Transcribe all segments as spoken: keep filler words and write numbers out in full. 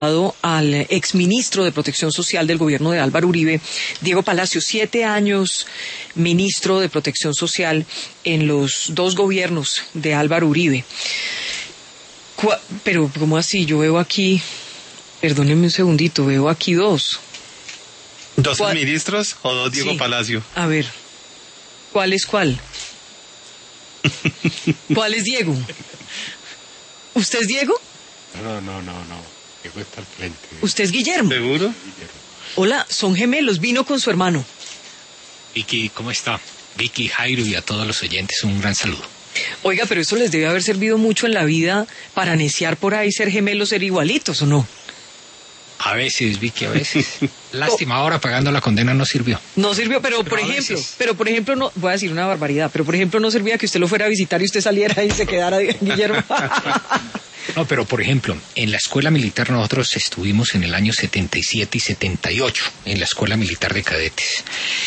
al exministro de Protección Social del gobierno de Álvaro Uribe, Diego Palacio, siete años ministro de Protección Social en los dos gobiernos de Álvaro Uribe. ¿Cuál? Pero, ¿cómo así? Yo veo aquí, perdónenme un segundito, veo aquí dos. ¿Dos ¿Cuál? ministros o dos Diego Sí. Palacio? A ver, ¿cuál es cuál? ¿Cuál es Diego? ¿Usted es Diego? No, no, no, no. Diego está al frente. ¿Usted es Guillermo? ¿Seguro? Hola, son gemelos, vino con su hermano. Vicky, ¿cómo está? Vicky, Jairo y a todos los oyentes un gran saludo. Oiga, pero eso les debe haber servido mucho en la vida para neciar por ahí, ser gemelos, ser igualitos, ¿o no? A veces, Vicky, a veces. Lástima, ahora pagando la condena no sirvió. No sirvió, pero, Pero por a ejemplo, veces. pero por ejemplo, no, voy a decir una barbaridad, pero por ejemplo no servía que usted lo fuera a visitar y usted saliera y se quedara, Guillermo. No, pero por ejemplo, en la escuela militar nosotros estuvimos en el año setenta y siete y setenta y ocho, en la escuela militar de cadetes.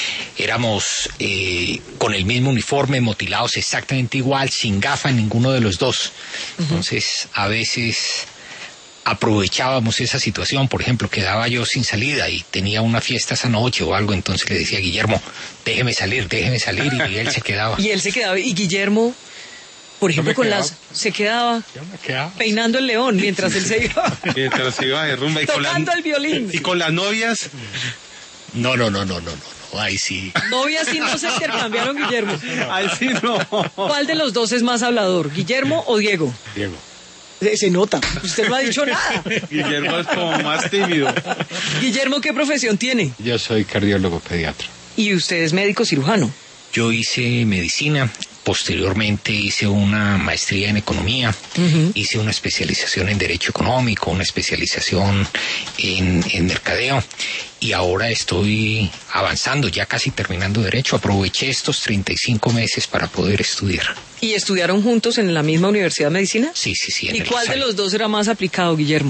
Éramos eh, con el mismo uniforme, motilados exactamente igual, sin gafa en ninguno de los dos. Entonces, a veces aprovechábamos esa situación. Por ejemplo, quedaba yo sin salida y tenía una fiesta esa noche o algo, entonces le decía a Guillermo, déjeme salir, déjeme salir, y él se quedaba. Y él se quedaba, y Guillermo, por ejemplo, me con quedaba. las, se quedaba Yo me quedaba. peinando el león mientras él se iba Mientras se iba de rumba y con, tocando las, el violín. y con las novias. No, no, no, no, no, no, no, ahí sí. Novias sí no se intercambiaron, Guillermo. Ay, sí, no. ¿Cuál de los dos es más hablador, Guillermo o Diego? Diego. Se, se nota, usted no ha dicho nada. Guillermo es como más tímido. Guillermo, ¿qué profesión tiene? Yo soy cardiólogo pediatra. Y usted es médico cirujano. Yo hice medicina, posteriormente hice una maestría en economía, Ujú. hice una especialización en derecho económico, una especialización en, en mercadeo, y ahora estoy avanzando, ya casi terminando derecho. Aproveché estos treinta y cinco meses para poder estudiar. ¿Y estudiaron juntos en la misma Universidad de Medicina? Sí, sí, sí. en ¿Y el cuál de Salle. los dos era más aplicado, Guillermo?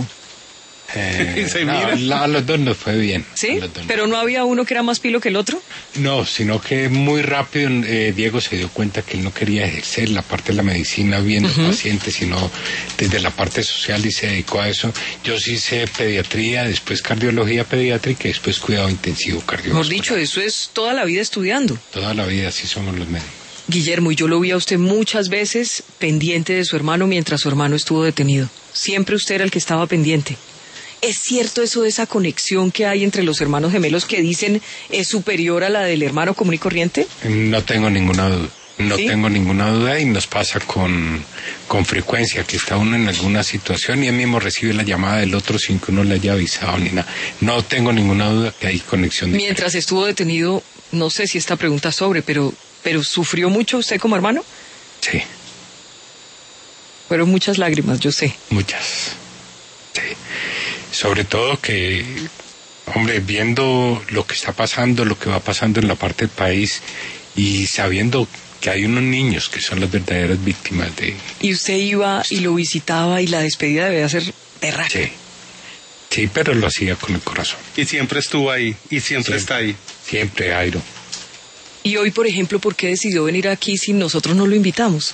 Eh, Y se no, mira. la- a los dos nos fue bien. ¿Sí? A los dos nos- ¿Pero no había uno que era más pilo que el otro? No, sino que muy rápido eh, Diego se dio cuenta que él no quería ejercer la parte de la medicina viendo pacientes, sino desde la parte social, y se dedicó a eso. Yo sí hice pediatría, después cardiología pediátrica y después cuidado intensivo cardiovascular. Mejor dicho, eso es toda la vida estudiando. Toda la vida así somos los médicos. Guillermo, y yo lo vi a usted muchas veces pendiente de su hermano mientras su hermano estuvo detenido. Siempre usted era el que estaba pendiente. ¿Es cierto eso de esa conexión que hay entre los hermanos gemelos que dicen es superior a la del hermano común y corriente? No tengo ninguna duda. No ¿Sí? tengo ninguna duda, y nos pasa con, con frecuencia que está uno en alguna situación y él mismo recibe la llamada del otro sin que uno le haya avisado ni nada. No tengo ninguna duda que hay conexión. de- Mientras estuvo detenido, no sé si esta pregunta sobre, pero, pero ¿sufrió mucho usted como hermano? Sí, Fueron muchas lágrimas, yo sé. muchas. Sí. Sobre todo que, hombre, viendo lo que está pasando, lo que va pasando en la parte del país y sabiendo que hay unos niños que son las verdaderas víctimas de... Y usted iba y lo visitaba y la despedida debía ser berraca. Sí, sí, pero lo hacía con el corazón. Y siempre estuvo ahí. Y siempre, Siempre. está ahí. Siempre, Airo. Y hoy, por ejemplo, ¿por qué decidió venir aquí si nosotros no lo invitamos?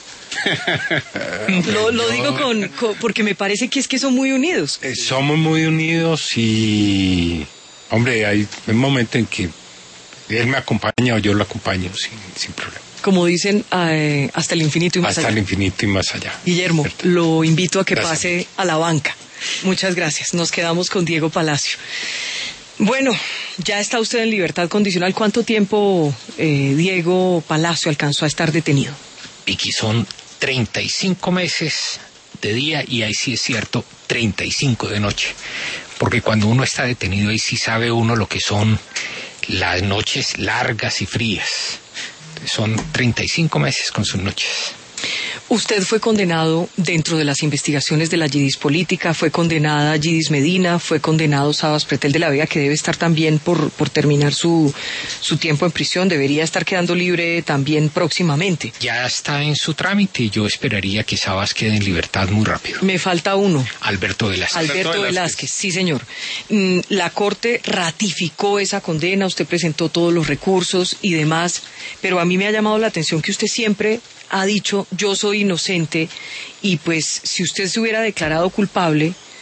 lo lo digo con, con- porque me parece que es que son muy unidos. Eh, somos muy unidos y, hombre, hay un momento en que él me acompaña o yo lo acompaño sin, sin problema. Como dicen, eh, hasta el infinito y más Hasta allá. el infinito y más allá. Guillermo, ¿Cierto? lo invito a que Gracias. pase a la banca. Muchas gracias. Nos quedamos con Diego Palacio. Bueno, ya está usted en libertad condicional. ¿Cuánto tiempo eh, Diego Palacio alcanzó a estar detenido? Vicky, son treinta y cinco meses de día y ahí sí es cierto, treinta y cinco de noche. Porque cuando uno está detenido ahí sí sabe uno lo que son las noches largas y frías. Son treinta y cinco meses con sus noches. Usted fue condenado dentro de las investigaciones de la Yidis política, fue condenada Yidis Medina, fue condenado Sabas Pretel de la Vega, que debe estar también por, por terminar su, su tiempo en prisión, debería estar quedando libre también próximamente. Ya está en su trámite y yo esperaría que Sabas quede en libertad muy rápido. Me falta uno. Alberto Velázquez. Alberto Velázquez. Velázquez, sí señor. Mm, La Corte ratificó esa condena, usted presentó todos los recursos y demás, pero a mí me ha llamado la atención que usted siempre ha dicho yo soy inocente y pues si usted se hubiera declarado culpable,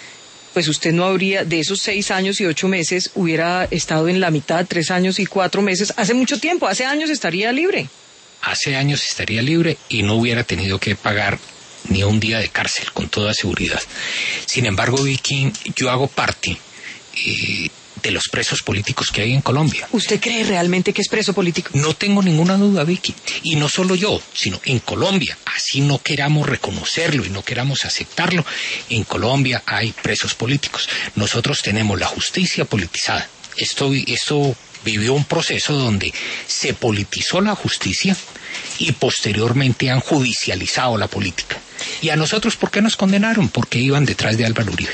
pues usted no habría, de esos seis años y ocho meses, hubiera estado en la mitad, tres años y cuatro meses, hace mucho tiempo, hace años estaría libre. Hace años estaría libre y no hubiera tenido que pagar ni un día de cárcel, con toda seguridad. Sin embargo, Vicky, yo hago parte eh, de los presos políticos que hay en Colombia. ¿Usted cree realmente que es preso político? No tengo ninguna duda, Vicky. Y no solo yo, sino en Colombia. Así no queramos reconocerlo y no queramos aceptarlo. En Colombia hay presos políticos. Nosotros tenemos la justicia politizada. Esto, esto vivió un proceso donde se politizó la justicia y posteriormente han judicializado la política. ¿Y a nosotros por qué nos condenaron? Porque iban detrás de Álvaro Uribe.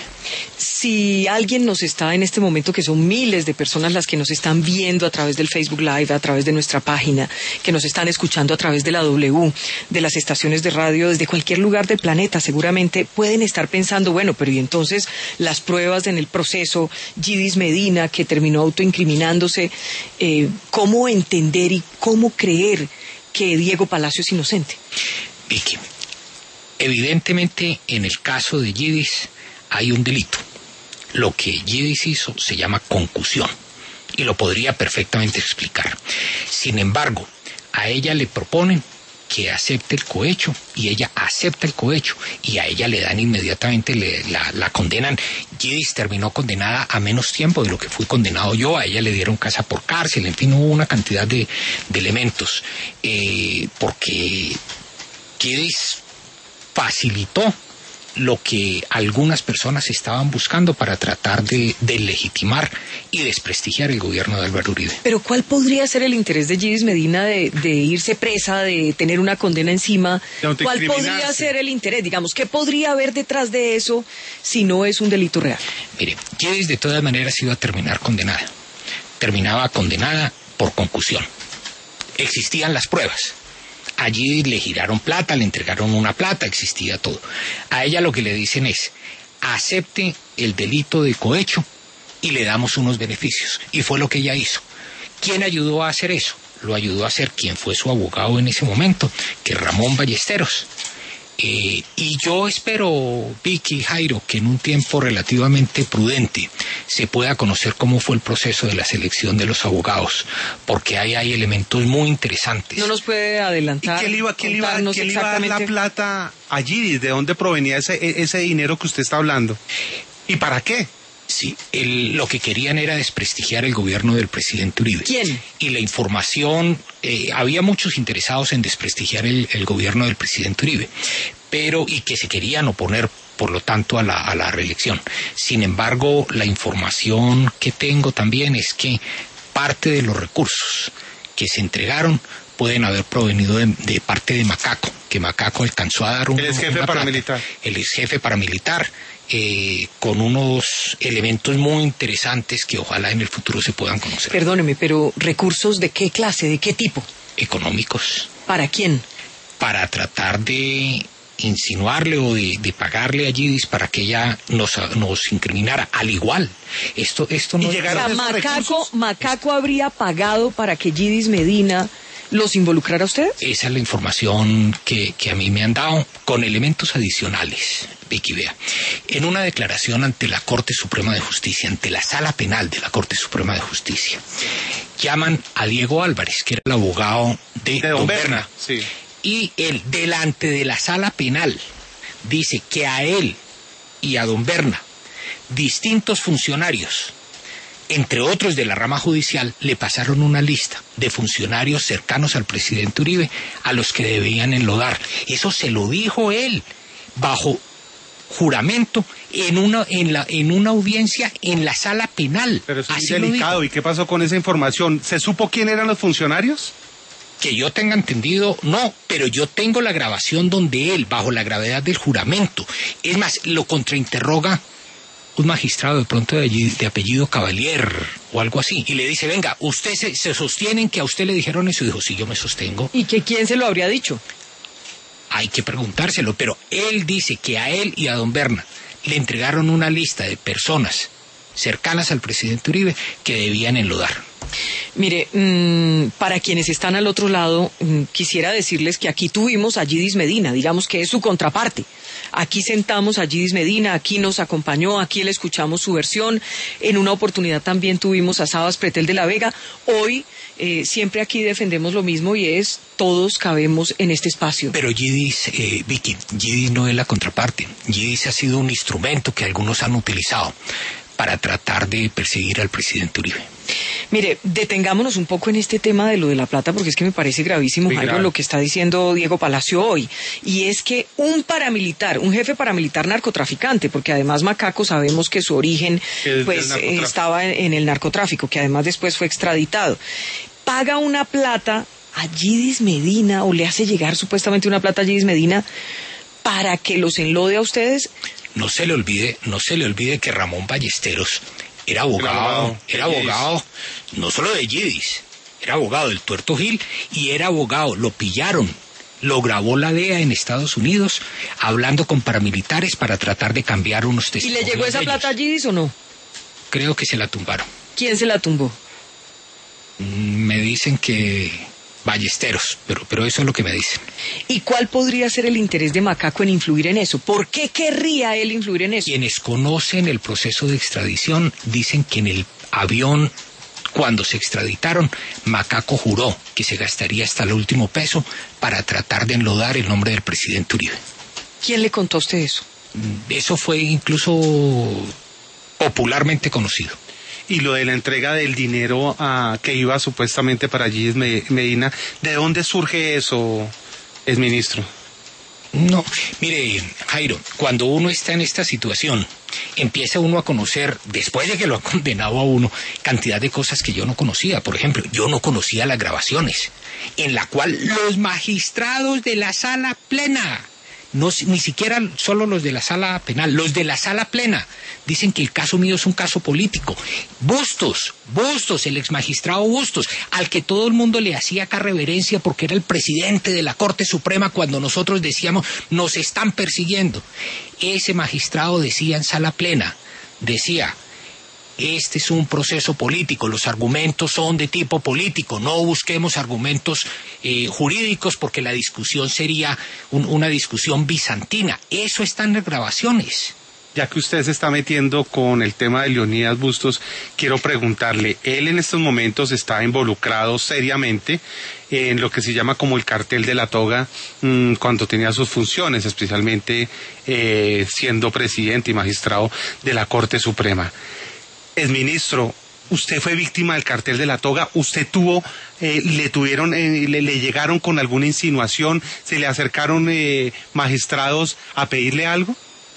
Si alguien nos está en este momento, que son miles de personas las que nos están viendo a través del Facebook Live, a través de nuestra página, que nos están escuchando a través de la W, de las estaciones de radio, desde cualquier lugar del planeta, seguramente pueden estar pensando, bueno, pero y entonces las pruebas en el proceso, Yidis Medina, que terminó autoincriminándose, eh, ¿cómo entender y cómo creer que Diego Palacio es inocente? Vicky, evidentemente en el caso de Yidis hay un delito. Lo que Yidis hizo se llama concusión y lo podría perfectamente explicar. Sin embargo, a ella le proponen que acepte el cohecho y ella acepta el cohecho y a ella le dan inmediatamente, le, la, la condenan. Yidis terminó condenada a menos tiempo de lo que fui condenado yo. A ella le dieron casa por cárcel, en fin, hubo una cantidad de, de elementos eh, porque Yidis facilitó lo que algunas personas estaban buscando para tratar de, de legitimar y desprestigiar el gobierno de Álvaro Uribe. Pero ¿cuál podría ser el interés de Yidis Medina de, de irse presa, de tener una condena encima? ¿Cuál podría ser el interés? Digamos, ¿qué podría haber detrás de eso si no es un delito real? Mire, Yidis de todas maneras iba a terminar condenada. Terminaba condenada por concusión. Existían las pruebas. Allí le giraron plata, le entregaron una plata, existía todo. A ella lo que le dicen es, acepte el delito de cohecho y le damos unos beneficios. Y fue lo que ella hizo. ¿Quién ayudó a hacer eso? Lo ayudó a hacer quien fue su abogado en ese momento, que es Ramón Ballesteros. Eh, y yo espero, Vicky, Jairo, que en un tiempo relativamente prudente se pueda conocer cómo fue el proceso de la selección de los abogados, porque ahí hay elementos muy interesantes. No nos puede adelantar. ¿Y quién le iba, quién iba, quién iba a dar la plata a Yidis? ¿De dónde provenía ese, ese dinero que usted está hablando? ¿Y para qué? Sí, el, lo que querían era desprestigiar el gobierno del presidente Uribe. ¿Quién? Y la información, eh, había muchos interesados en desprestigiar el, el gobierno del presidente Uribe, pero y que se querían oponer, por lo tanto, a la, a la reelección. Sin embargo, la información que tengo también es que parte de los recursos que se entregaron pueden haber provenido de, de parte de Macaco, que Macaco alcanzó a dar un... El ex jefe paramilitar. Plata, el ex jefe paramilitar. Eh, con unos elementos muy interesantes que ojalá en el futuro se puedan conocer. Perdóneme, pero ¿recursos de qué clase, de qué tipo? Económicos. ¿Para quién? Para tratar de insinuarle o de, de pagarle a Yidis para que ella nos, nos incriminara. Al igual, esto, esto no... ¿Y llegaron o sea, Macaco, Macaco habría pagado para que Yidis Medina los involucrara a ustedes? Esa es la información que, que a mí me han dado, con elementos adicionales. Vicky, vea, en una declaración ante la Corte Suprema de Justicia, ante la Sala Penal de la Corte Suprema de Justicia, llaman a Diego Álvarez, que era el abogado de, de Don Berna, sí. Y él, delante de la Sala Penal, dice que a él y a Don Berna, distintos funcionarios, entre otros de la rama judicial, le pasaron una lista de funcionarios cercanos al presidente Uribe a los que debían enlodar. Eso se lo dijo él, bajo juramento, en una en la en una audiencia en la Sala Penal. Pero es muy delicado. ¿Y qué pasó con esa información? ¿Se supo quién eran los funcionarios? Que yo tenga entendido, no, pero yo tengo la grabación donde él, bajo la gravedad del juramento, es más, lo contrainterroga un magistrado de pronto de, allí, de apellido Cavalier o algo así, y le dice, venga, usted se, se sostienen que a usted le dijeron eso, y dijo, sí, yo me sostengo. ¿Y que quién se lo habría dicho? Hay que preguntárselo, pero él dice que a él y a Don Berna le entregaron una lista de personas cercanas al presidente Uribe que debían enlodar. Mire, mmm, para quienes están al otro lado, mmm, quisiera decirles que aquí tuvimos a Yidis Medina, digamos que es su contraparte. Aquí sentamos a Yidis Medina, aquí nos acompañó, aquí le escuchamos su versión. En una oportunidad también tuvimos a Sabas Pretel de la Vega. Hoy eh, siempre aquí defendemos lo mismo y es todos cabemos en este espacio. Pero Yidis, eh, Vicky, Yidis no es la contraparte. Yidis ha sido un instrumento que algunos han utilizado para tratar de perseguir al presidente Uribe. Mire, detengámonos un poco en este tema de lo de la plata, porque es que me parece gravísimo, Jairo, grave. Lo que está diciendo Diego Palacio hoy. Y es que un paramilitar, un jefe paramilitar narcotraficante, porque además Macaco sabemos que su origen pues estaba en el narcotráfico, que además después fue extraditado, paga una plata a Yidis Medina, o le hace llegar supuestamente una plata a Yidis Medina, para que los enlode a ustedes. No se le olvide, no se le olvide que Ramón Ballesteros era abogado, era abogado, no solo de Yidis, era abogado del Tuerto Gil y era abogado, lo pillaron, lo grabó la D E A en Estados Unidos, hablando con paramilitares para tratar de cambiar unos testimonios. ¿Y le llegó esa plata a Yidis o no? Creo que se la tumbaron. ¿Quién se la tumbó? Me dicen que Ballesteros, pero, pero eso es lo que me dicen. ¿Y cuál podría ser el interés de Macaco en influir en eso? ¿Por qué querría él influir en eso? Quienes conocen el proceso de extradición dicen que en el avión, cuando se extraditaron, Macaco juró que se gastaría hasta el último peso para tratar de enlodar el nombre del presidente Uribe. ¿Quién le contó a usted eso? Eso fue incluso popularmente conocido. Y lo de la entrega del dinero a, que iba supuestamente para Yidis Medina, ¿de dónde surge eso, exministro? No, mire, Jairo, cuando uno está en esta situación, empieza uno a conocer, después de que lo ha condenado a uno, cantidad de cosas que yo no conocía. Por ejemplo, yo no conocía las grabaciones, en la cual los magistrados de la sala plena, no, ni siquiera solo los de la sala penal, los de la sala plena, dicen que el caso mío es un caso político. Bustos, Bustos, el exmagistrado Bustos, al que todo el mundo le hacía acá reverencia porque era el presidente de la Corte Suprema cuando nosotros decíamos, nos están persiguiendo. Ese magistrado decía en sala plena, decía, este es un proceso político, los argumentos son de tipo político, no busquemos argumentos eh, jurídicos porque la discusión sería un, una discusión bizantina. Eso está en las grabaciones. Ya que usted se está metiendo con el tema de Leonidas Bustos, quiero preguntarle, él en estos momentos está involucrado seriamente en lo que se llama como el cartel de la toga, mmm, cuando tenía sus funciones, especialmente eh, siendo presidente y magistrado de la Corte Suprema. Exministro, usted fue víctima del cartel de la toga, usted tuvo, eh, le tuvieron, eh, le, le llegaron con alguna insinuación, se le acercaron eh, magistrados a pedirle algo.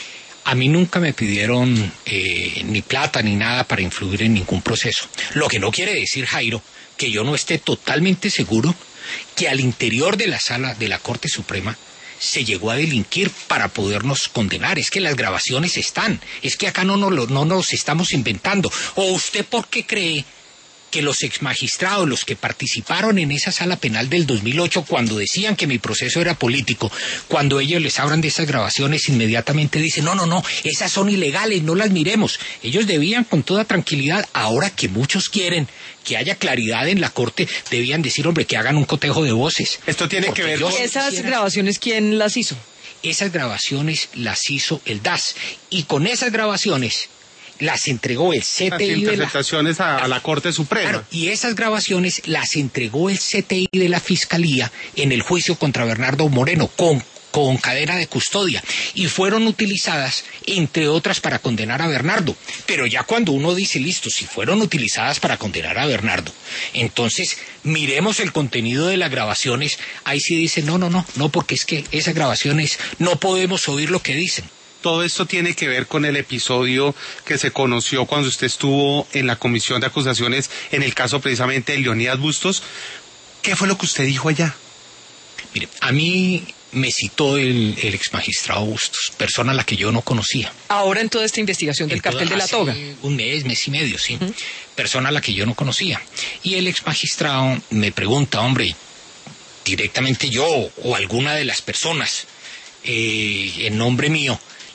A mí nunca me pidieron eh, ni plata ni nada para influir en ningún proceso. Lo que no quiere decir, Jairo, que yo no esté totalmente seguro que al interior de la sala de la Corte Suprema se llegó a delinquir para podernos condenar. Es que las grabaciones están, es que acá no nos, no nos estamos inventando. ¿O usted por qué cree que los exmagistrados, los que participaron en esa sala penal del dos mil ocho, cuando decían que mi proceso era político, cuando ellos les hablan de esas grabaciones, inmediatamente dicen, no, no, no, esas son ilegales, no las miremos? Ellos debían con toda tranquilidad, ahora que muchos quieren que haya claridad en la Corte, debían decir, hombre, que hagan un cotejo de voces. Esto tiene Porque que ver con... ¿Esas quisiera... grabaciones quién las hizo? Esas grabaciones las hizo el D A S, y con esas grabaciones las entregó el C T I. Las interceptaciones de la... a, a la Corte Suprema. Claro, y esas grabaciones las entregó el C T I de la Fiscalía en el juicio contra Bernardo Moreno, con, con cadena de custodia, y fueron utilizadas, entre otras, para condenar a Bernardo. Pero ya cuando uno dice, listo, si fueron utilizadas para condenar a Bernardo, entonces miremos el contenido de las grabaciones, ahí sí dice, no, no, no, no, porque es que esas grabaciones no podemos oír lo que dicen. Todo esto tiene que ver con el episodio que se conoció cuando usted estuvo en la comisión de acusaciones en el caso precisamente de Leonidas Bustos. ¿Qué fue lo que usted dijo allá? Mire, a mí me citó el, el exmagistrado Bustos, persona a la que yo no conocía. Ahora en toda esta investigación del cartel de la toga. Un mes, mes y medio, sí. Uh-huh. Persona a la que yo no conocía. Y el exmagistrado me pregunta, hombre, directamente yo o alguna de las personas, eh, en nombre mío,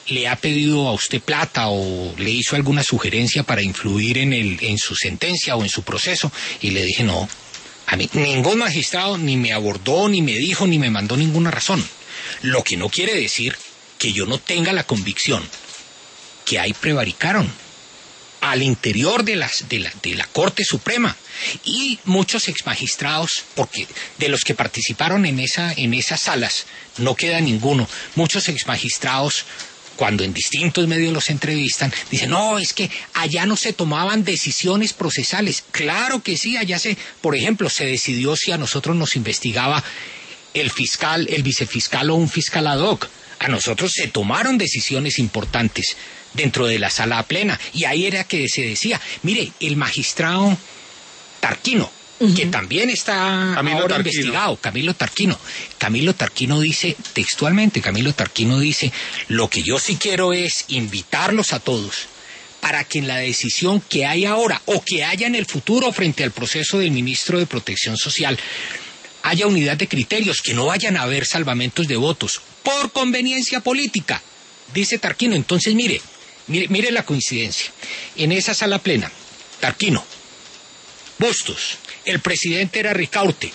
le ha pedido a usted plata o le hizo alguna sugerencia para influir en, el, en su sentencia o en su proceso? Y le dije, no, a mí ningún magistrado ni me abordó, ni me dijo, ni me mandó ninguna razón. Lo que no quiere decir que yo no tenga la convicción que ahí prevaricaron al interior de, las, de, la, de la Corte Suprema, y muchos exmagistrados, porque de los que participaron en, esa, en esas salas no queda ninguno. Muchos exmagistrados, cuando en distintos medios los entrevistan, dicen, no, es que allá no se tomaban decisiones procesales. Claro que sí, allá se, por ejemplo, se decidió si a nosotros nos investigaba el fiscal, el vicefiscal o un fiscal ad hoc. A nosotros se tomaron decisiones importantes dentro de la sala plena, y ahí era que se decía, mire, el magistrado Tarquino, uh-huh. que también está Camilo ahora Tarquino. investigado, Camilo Tarquino. Camilo Tarquino dice textualmente, Camilo Tarquino dice, lo que yo sí quiero es invitarlos a todos para que en la decisión que hay ahora o que haya en el futuro frente al proceso del ministro de Protección Social haya unidad de criterios, que no vayan a haber salvamentos de votos por conveniencia política, dice Tarquino. Entonces, mire, mire, mire la coincidencia. En esa sala plena, Tarquino, Bustos, el presidente era Ricaurte.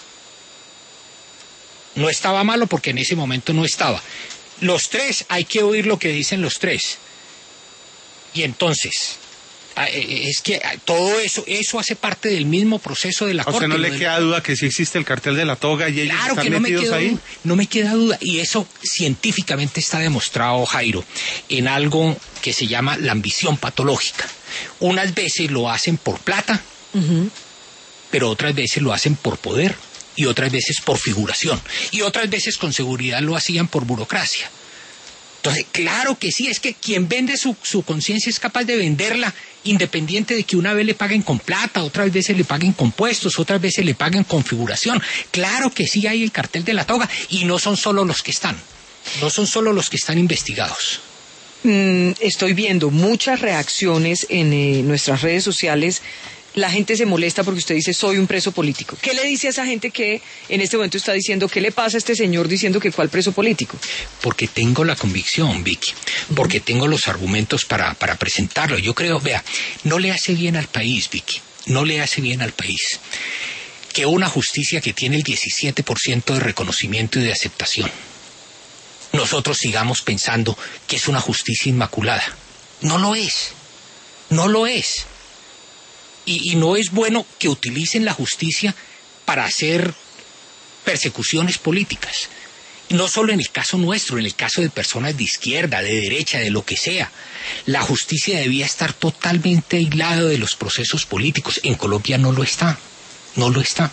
No estaba malo porque en ese momento no estaba. Los tres, hay que oír lo que dicen los tres. Y entonces, es que todo eso, eso hace parte del mismo proceso de la Corte. ¿A usted no le del... queda duda que sí existe el cartel de la toga y ellos claro están que no metidos me queda, ahí? No me queda duda, y eso científicamente está demostrado, Jairo, en algo que se llama la ambición patológica. Unas veces lo hacen por plata, uh-huh. pero otras veces lo hacen por poder, y otras veces por figuración, y otras veces con seguridad lo hacían por burocracia. Entonces, claro que sí, es que quien vende su, su conciencia es capaz de venderla independiente de que una vez le paguen con plata, otras veces le paguen con puestos, otras veces le paguen con figuración. Claro que sí hay el cartel de la toga, y no son solo los que están, no son solo los que están investigados. Mm, estoy viendo muchas reacciones en eh, nuestras redes sociales. La gente se molesta porque usted dice, soy un preso político. ¿Qué le dice a esa gente que en este momento está diciendo, qué le pasa a este señor diciendo que cuál preso político? Porque tengo la convicción, Vicky, porque uh-huh. tengo los argumentos para, para presentarlo. Yo creo, vea, no le hace bien al país, Vicky, no le hace bien al país que una justicia que tiene el diecisiete por ciento de reconocimiento y de aceptación, nosotros sigamos pensando que es una justicia inmaculada. No lo es, no lo es. Y, y no es bueno que utilicen la justicia para hacer persecuciones políticas. No solo en el caso nuestro, en el caso de personas de izquierda, de derecha, de lo que sea. La justicia debía estar totalmente aislada de los procesos políticos. En Colombia no lo está, no lo está.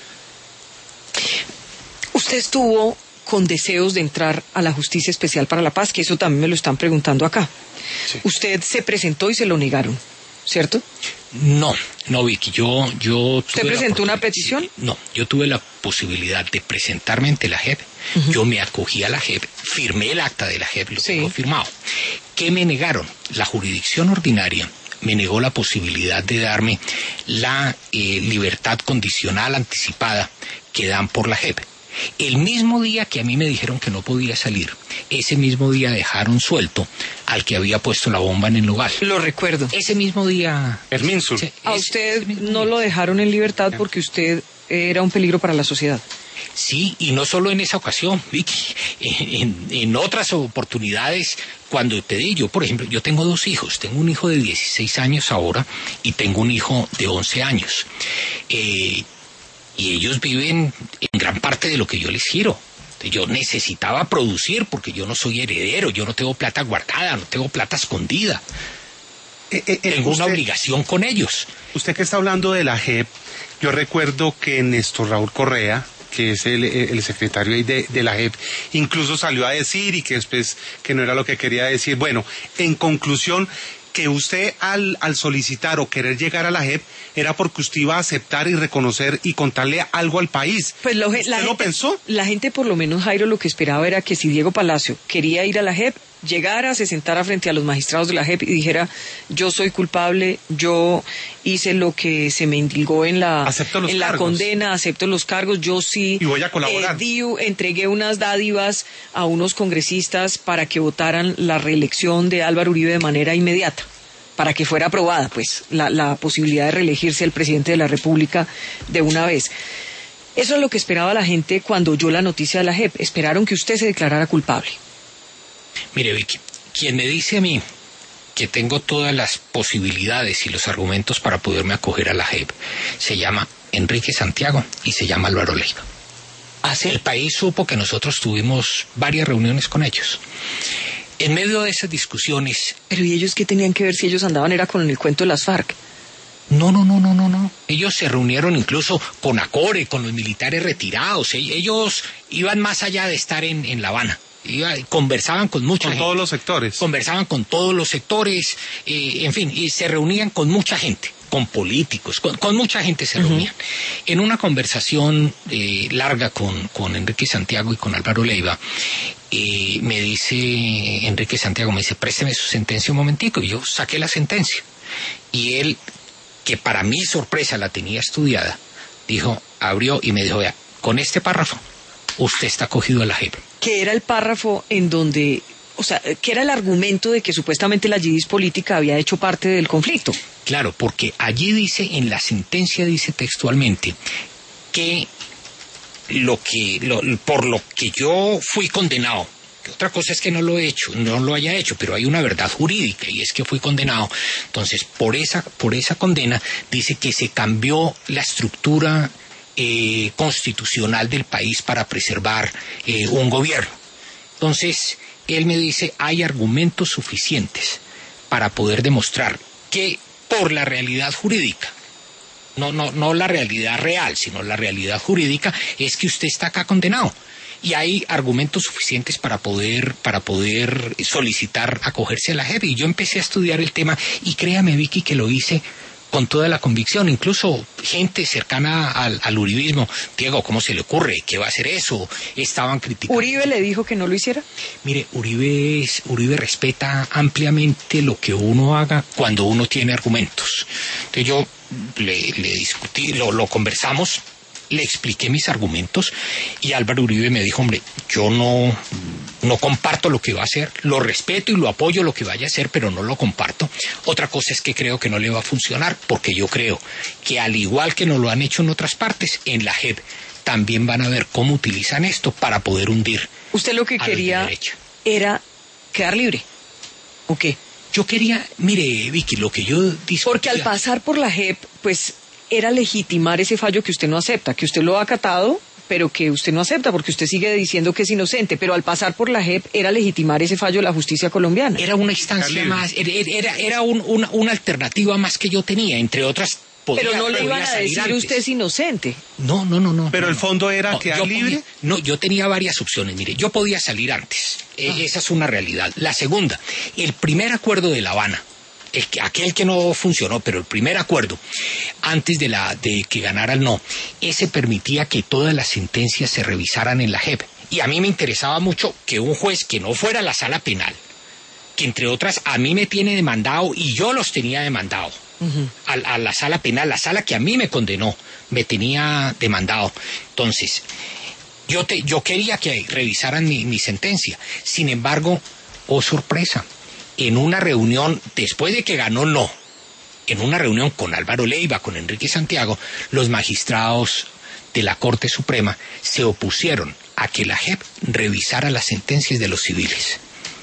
Usted estuvo con deseos de entrar a la Justicia Especial para la Paz, que eso también me lo están preguntando acá. Sí. Usted se presentó y se lo negaron, ¿cierto? No, no, Vicky, yo... yo ¿Usted presentó una petición? Sí, no, yo tuve la posibilidad de presentarme ante la J E P, uh-huh. yo me acogí a la J E P, firmé el acta de la J E P, lo sí. tengo firmado. ¿Qué me negaron? La jurisdicción ordinaria me negó la posibilidad de darme la eh, libertad condicional anticipada que dan por la J E P. El mismo día que a mí me dijeron que no podía salir, ese mismo día dejaron suelto al que había puesto la bomba en el lugar. Lo recuerdo. Ese mismo día... Herminsul. Sí, a usted no lo dejaron en libertad porque usted era un peligro para la sociedad. Sí, y no solo en esa ocasión, Vicky, en, en otras oportunidades, cuando te di, yo por ejemplo, yo tengo dos hijos, tengo un hijo de dieciséis años ahora y tengo un hijo de once años. Eh... Y ellos viven en gran parte de lo que yo les giro. Yo necesitaba producir porque yo no soy heredero, yo no tengo plata guardada, no tengo plata escondida. Eh, eh, tengo usted, una obligación con ellos. Usted que está hablando de la J E P, yo recuerdo que Néstor Raúl Correa, que es el, el secretario de, de la J E P, incluso salió a decir y que después que no era lo que quería decir. Bueno, en conclusión, que usted al, al solicitar o querer llegar a la J E P era porque usted iba a aceptar y reconocer y contarle algo al país. Pues lo, ¿Usted la lo gente, pensó? La gente, por lo menos, Jairo, lo que esperaba era que si Diego Palacio quería ir a la J E P, llegara, se sentara frente a los magistrados de la J E P y dijera, yo soy culpable, yo hice lo que se me indilgó en la, acepto los en la cargos. condena, acepto los cargos, yo sí y voy a colaborar. Eh, di, entregué unas dádivas a unos congresistas para que votaran la reelección de Álvaro Uribe de manera inmediata, para que fuera aprobada pues la, la posibilidad de reelegirse el presidente de la República de una vez. Eso es lo que esperaba la gente cuando oyó la noticia de la J E P. Esperaron que usted se declarara culpable. Mire, Vicky, quien me dice a mí que tengo todas las posibilidades y los argumentos para poderme acoger a la J E P se llama Enrique Santiago y se llama Álvaro Leiva. ¿Ah, sí? El país supo que nosotros tuvimos varias reuniones con ellos. En medio de esas discusiones... Pero ¿y ellos qué tenían que ver si ellos andaban era con el cuento de las FARC? No, no, no, no, no, no. Ellos se reunieron incluso con ACORE, con los militares retirados. Ellos iban más allá de estar en, en La Habana. Iba, conversaban con mucha con gente. Con todos los sectores. Conversaban con todos los sectores, eh, en fin, y se reunían con mucha gente, con políticos, con, con mucha gente se reunían. Uh-huh. En una conversación eh, larga con, con Enrique Santiago y con Álvaro Leiva, eh, me dice Enrique Santiago, me dice, présteme su sentencia un momentico, y yo saqué la sentencia. Y él, que para mi sorpresa la tenía estudiada, dijo, abrió y me dijo, vea, con este párrafo, usted está cogido a la J E P. Que era el párrafo en donde, o sea, que era el argumento de que supuestamente la yidis política había hecho parte del conflicto. Claro, porque allí dice, en la sentencia dice textualmente, que lo que, lo, por lo que yo fui condenado, que otra cosa es que no lo he hecho, no lo haya hecho, pero hay una verdad jurídica y es que fui condenado. Entonces, por esa, por esa condena dice que se cambió la estructura Eh, constitucional del país para preservar eh, un gobierno. Entonces, él me dice, hay argumentos suficientes para poder demostrar que por la realidad jurídica, no, no, no la realidad real, sino la realidad jurídica, es que usted está acá condenado. Y hay argumentos suficientes para poder, para poder solicitar acogerse a la J E P. Y yo empecé a estudiar el tema y créame, Vicky, que lo hice con toda la convicción, incluso gente cercana al, al uribismo, Diego, ¿cómo se le ocurre? ¿Qué va a hacer eso? Estaban criticando. ¿Uribe le dijo que no lo hiciera? Mire, Uribe, es, Uribe respeta ampliamente lo que uno haga cuando uno tiene argumentos. Entonces yo le, le discutí, lo, lo conversamos, le expliqué mis argumentos y Álvaro Uribe me dijo, hombre, yo no, no comparto lo que va a hacer, lo respeto y lo apoyo lo que vaya a hacer, pero no lo comparto. Otra cosa es que creo que no le va a funcionar, porque yo creo que al igual que no lo han hecho en otras partes, en la J E P también van a ver cómo utilizan esto para poder hundir. Usted lo que quería era quedar libre, ¿o qué? Yo quería, mire, Vicky, lo que yo discutía... Porque al pasar por la J E P, pues era legitimar ese fallo que usted no acepta, que usted lo ha acatado, pero que usted no acepta porque usted sigue diciendo que es inocente, pero al pasar por la J E P era legitimar ese fallo de la justicia colombiana. Era una instancia más, era, era, era un, una, una alternativa más que yo tenía, entre otras... Podía, pero no le iban a decir antes. Usted es inocente. No, no, no, no. Pero no, el fondo era no, quedar libre. Podía, no, yo tenía varias opciones. Mire, yo podía salir antes. Ah. Eh, esa es una realidad. La segunda, el primer acuerdo de La Habana, el que, aquel que no funcionó, pero el primer acuerdo, antes de, la, de que ganara el no, ese permitía que todas las sentencias se revisaran en la J E P. Y a mí me interesaba mucho que un juez que no fuera a la sala penal, que entre otras a mí me tiene demandado y yo los tenía demandado, uh-huh. a, a la sala penal, la sala que a mí me condenó, me tenía demandado. Entonces, yo, te, yo quería que revisaran mi, mi sentencia. Sin embargo, oh sorpresa, en una reunión, después de que ganó no, en una reunión con Álvaro Leiva, con Enrique Santiago, los magistrados de la Corte Suprema se opusieron a que la J E P revisara las sentencias de los civiles.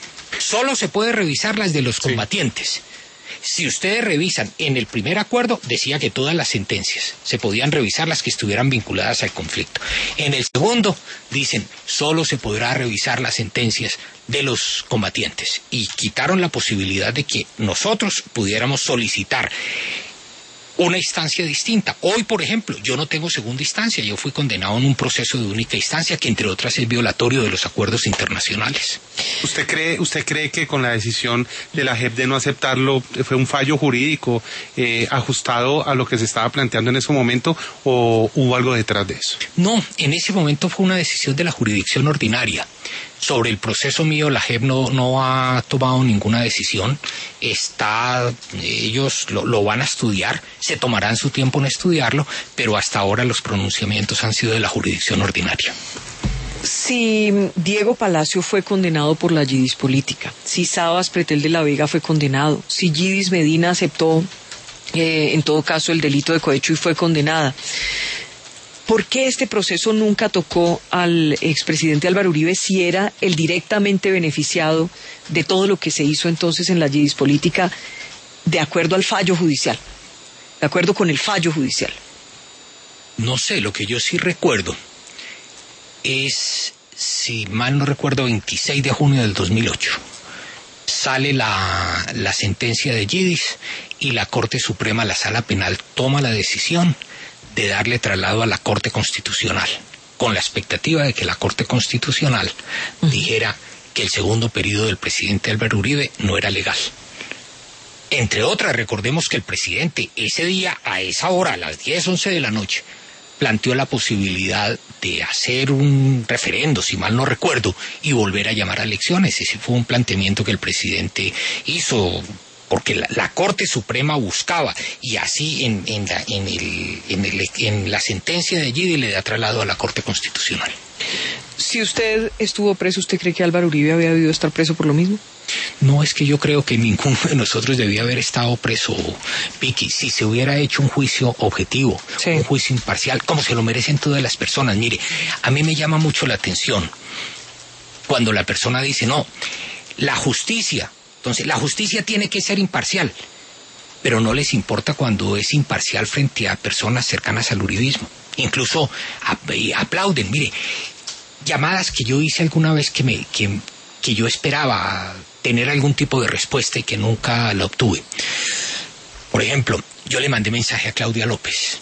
Solo se puede revisar las de los combatientes. Sí. Si ustedes revisan, en el primer acuerdo decía que todas las sentencias se podían revisar las que estuvieran vinculadas al conflicto. En el segundo dicen, solo se podrá revisar las sentencias de los combatientes. Y quitaron la posibilidad de que nosotros pudiéramos solicitar una instancia distinta. Hoy, por ejemplo, yo no tengo segunda instancia, yo fui condenado en un proceso de única instancia que, entre otras, es violatorio de los acuerdos internacionales. ¿Usted cree, usted cree que con la decisión de la J E P de no aceptarlo fue un fallo jurídico eh, ajustado a lo que se estaba planteando en ese momento o hubo algo detrás de eso? No, en ese momento fue una decisión de la jurisdicción ordinaria. Sobre el proceso mío, la J E P no, no ha tomado ninguna decisión. Está, ellos lo, lo van a estudiar, se tomarán su tiempo en estudiarlo, pero hasta ahora los pronunciamientos han sido de la jurisdicción ordinaria. Si Diego Palacio fue condenado por la Yidis política, si Sabas Pretel de la Vega fue condenado, si Yidis Medina aceptó, eh, en todo caso, el delito de cohecho y fue condenada, ¿por qué este proceso nunca tocó al expresidente Álvaro Uribe si era el directamente beneficiado de todo lo que se hizo entonces en la Yidis política de acuerdo al fallo judicial, de acuerdo con el fallo judicial? No sé, lo que yo sí recuerdo es, si mal no recuerdo, veintiséis de junio del dos mil ocho. Sale la, la sentencia de Yidis y la Corte Suprema, la Sala Penal, toma la decisión de darle traslado a la Corte Constitucional, con la expectativa de que la Corte Constitucional uh-huh. dijera que el segundo periodo del presidente Álvaro Uribe no era legal. Entre otras, recordemos que el presidente ese día, a esa hora, a las diez, once de la noche, planteó la posibilidad de hacer un referendo, si mal no recuerdo, y volver a llamar a elecciones. Ese fue un planteamiento que el presidente hizo, porque la, la Corte Suprema buscaba, y así en, en, la, en, el, en, el, en la sentencia de Yidis le da traslado a la Corte Constitucional. Si usted estuvo preso, ¿usted cree que Álvaro Uribe había debido estar preso por lo mismo? No, es que yo creo que ninguno de nosotros debía haber estado preso, Vicky, si se hubiera hecho un juicio objetivo, sí. un juicio imparcial, como se lo merecen todas las personas. Mire, a mí me llama mucho la atención cuando la persona dice, no, la justicia, entonces la justicia tiene que ser imparcial, pero no les importa cuando es imparcial frente a personas cercanas al uribismo. Incluso aplauden, mire, llamadas que yo hice alguna vez que me... Que, que yo esperaba tener algún tipo de respuesta y que nunca la obtuve. Por ejemplo, yo le mandé mensaje a Claudia López.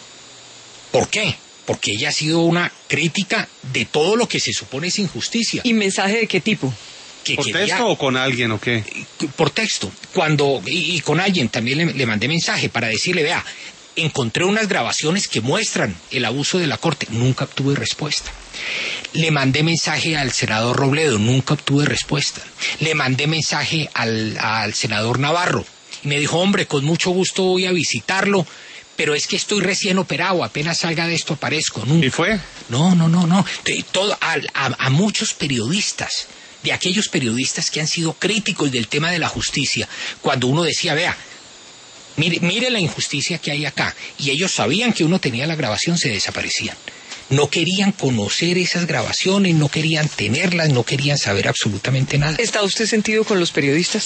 ¿Por qué? Porque ella ha sido una crítica de todo lo que se supone es injusticia. ¿Y mensaje de qué tipo? Que ¿Por quería, texto o con alguien o qué? Por texto. Cuando, y, y con alguien también le, le mandé mensaje para decirle, vea, encontré unas grabaciones que muestran el abuso de la Corte. Nunca obtuve respuesta. Le mandé mensaje al senador Robledo, nunca obtuve respuesta. Le mandé mensaje al, al senador Navarro y me dijo, hombre, con mucho gusto voy a visitarlo, pero es que estoy recién operado, apenas salga de esto aparezco. Nunca. ¿Y fue? No, no, no, no. Todo, a, a, a muchos periodistas, de aquellos periodistas que han sido críticos del tema de la justicia, cuando uno decía, vea, mire, mire la injusticia que hay acá, y ellos sabían que uno tenía la grabación, se desaparecían. No querían conocer esas grabaciones, no querían tenerlas, no querían saber absolutamente nada. ¿Está usted sentido con los periodistas?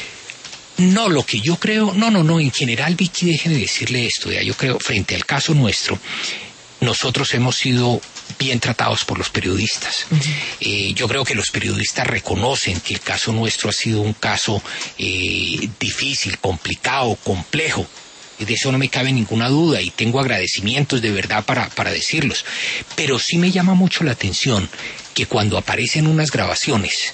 No, lo que yo creo, no, no, no, en general, Vicky, déjeme decirle esto, ya, yo creo, frente al caso nuestro, nosotros hemos sido bien tratados por los periodistas. Uh-huh. Eh, yo creo que los periodistas reconocen que el caso nuestro ha sido un caso eh, difícil, complicado, complejo. De eso no me cabe ninguna duda y tengo agradecimientos de verdad para, para decirlos. Pero sí me llama mucho la atención que cuando aparecen unas grabaciones,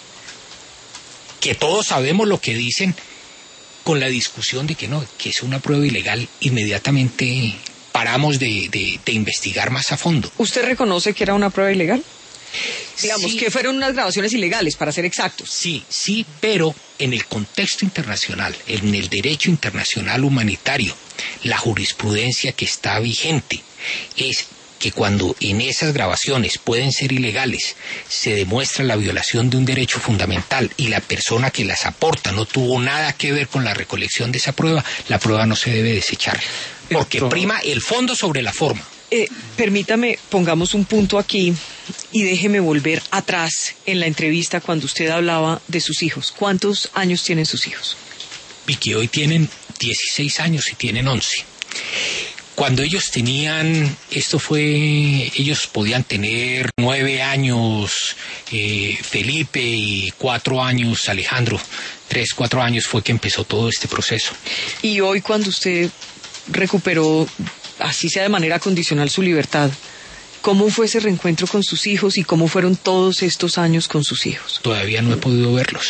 que todos sabemos lo que dicen, con la discusión de que no, que es una prueba ilegal, inmediatamente paramos de, de, de investigar más a fondo. ¿Usted reconoce que era una prueba ilegal? Digamos, sí, que fueron unas grabaciones ilegales, para ser exactos. Sí, sí, pero en el contexto internacional, en el derecho internacional humanitario, la jurisprudencia que está vigente es que cuando en esas grabaciones pueden ser ilegales, se demuestra la violación de un derecho fundamental y la persona que las aporta no tuvo nada que ver con la recolección de esa prueba, la prueba no se debe desechar, porque Esto... prima el fondo sobre la forma. Eh, permítame, pongamos un punto aquí y déjeme volver atrás en la entrevista cuando usted hablaba de sus hijos. ¿Cuántos años tienen sus hijos? Vicky, hoy tienen dieciséis años y tienen once. Cuando ellos tenían, esto fue, ellos podían tener nueve años eh, Felipe y cuatro años Alejandro. Tres, cuatro años fue que empezó todo este proceso. Y hoy cuando usted recuperó, así sea de manera condicional, su libertad, ¿cómo fue ese reencuentro con sus hijos y cómo fueron todos estos años con sus hijos? Todavía no he podido verlos.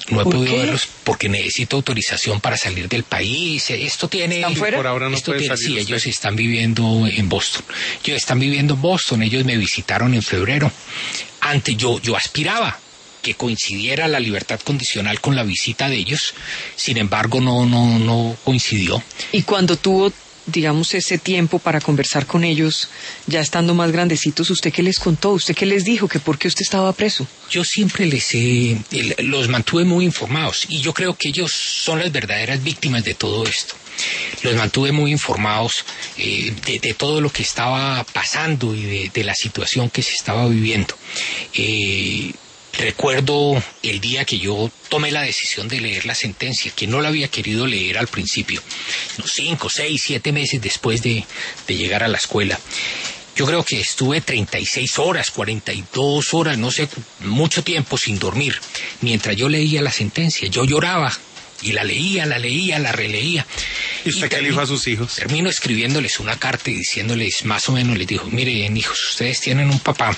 No he ¿Por podido qué? verlos porque necesito autorización para salir del país. Esto tiene... ¿Están fuera? Por ahora no esto puede tiene, salir sí, usted. ellos están viviendo en Boston. Ellos están viviendo en Boston. Ellos me visitaron en febrero. Antes yo, yo aspiraba que coincidiera la libertad condicional con la visita de ellos. Sin embargo, no, no, no coincidió. Y cuando tuvo, digamos, ese tiempo para conversar con ellos, ya estando más grandecitos, ¿usted qué les contó? ¿Usted qué les dijo? ¿Que por qué usted estaba preso? Yo siempre les he, los mantuve muy informados y yo creo que ellos son las verdaderas víctimas de todo esto. Los mantuve muy informados eh, de, de todo lo que estaba pasando y de, de la situación que se estaba viviendo. Eh, Recuerdo el día que yo tomé la decisión de leer la sentencia, que no la había querido leer al principio, unos cinco, seis, siete meses después de, de llegar a la escuela. Yo creo que estuve treinta y seis horas, cuarenta y dos horas, no sé, mucho tiempo sin dormir, mientras yo leía la sentencia. Yo lloraba y la leía, la leía, la releía. ¿Y usted Y qué le dijo a sus hijos? Termino escribiéndoles una carta y diciéndoles más o menos, les digo, miren hijos, ustedes tienen un papá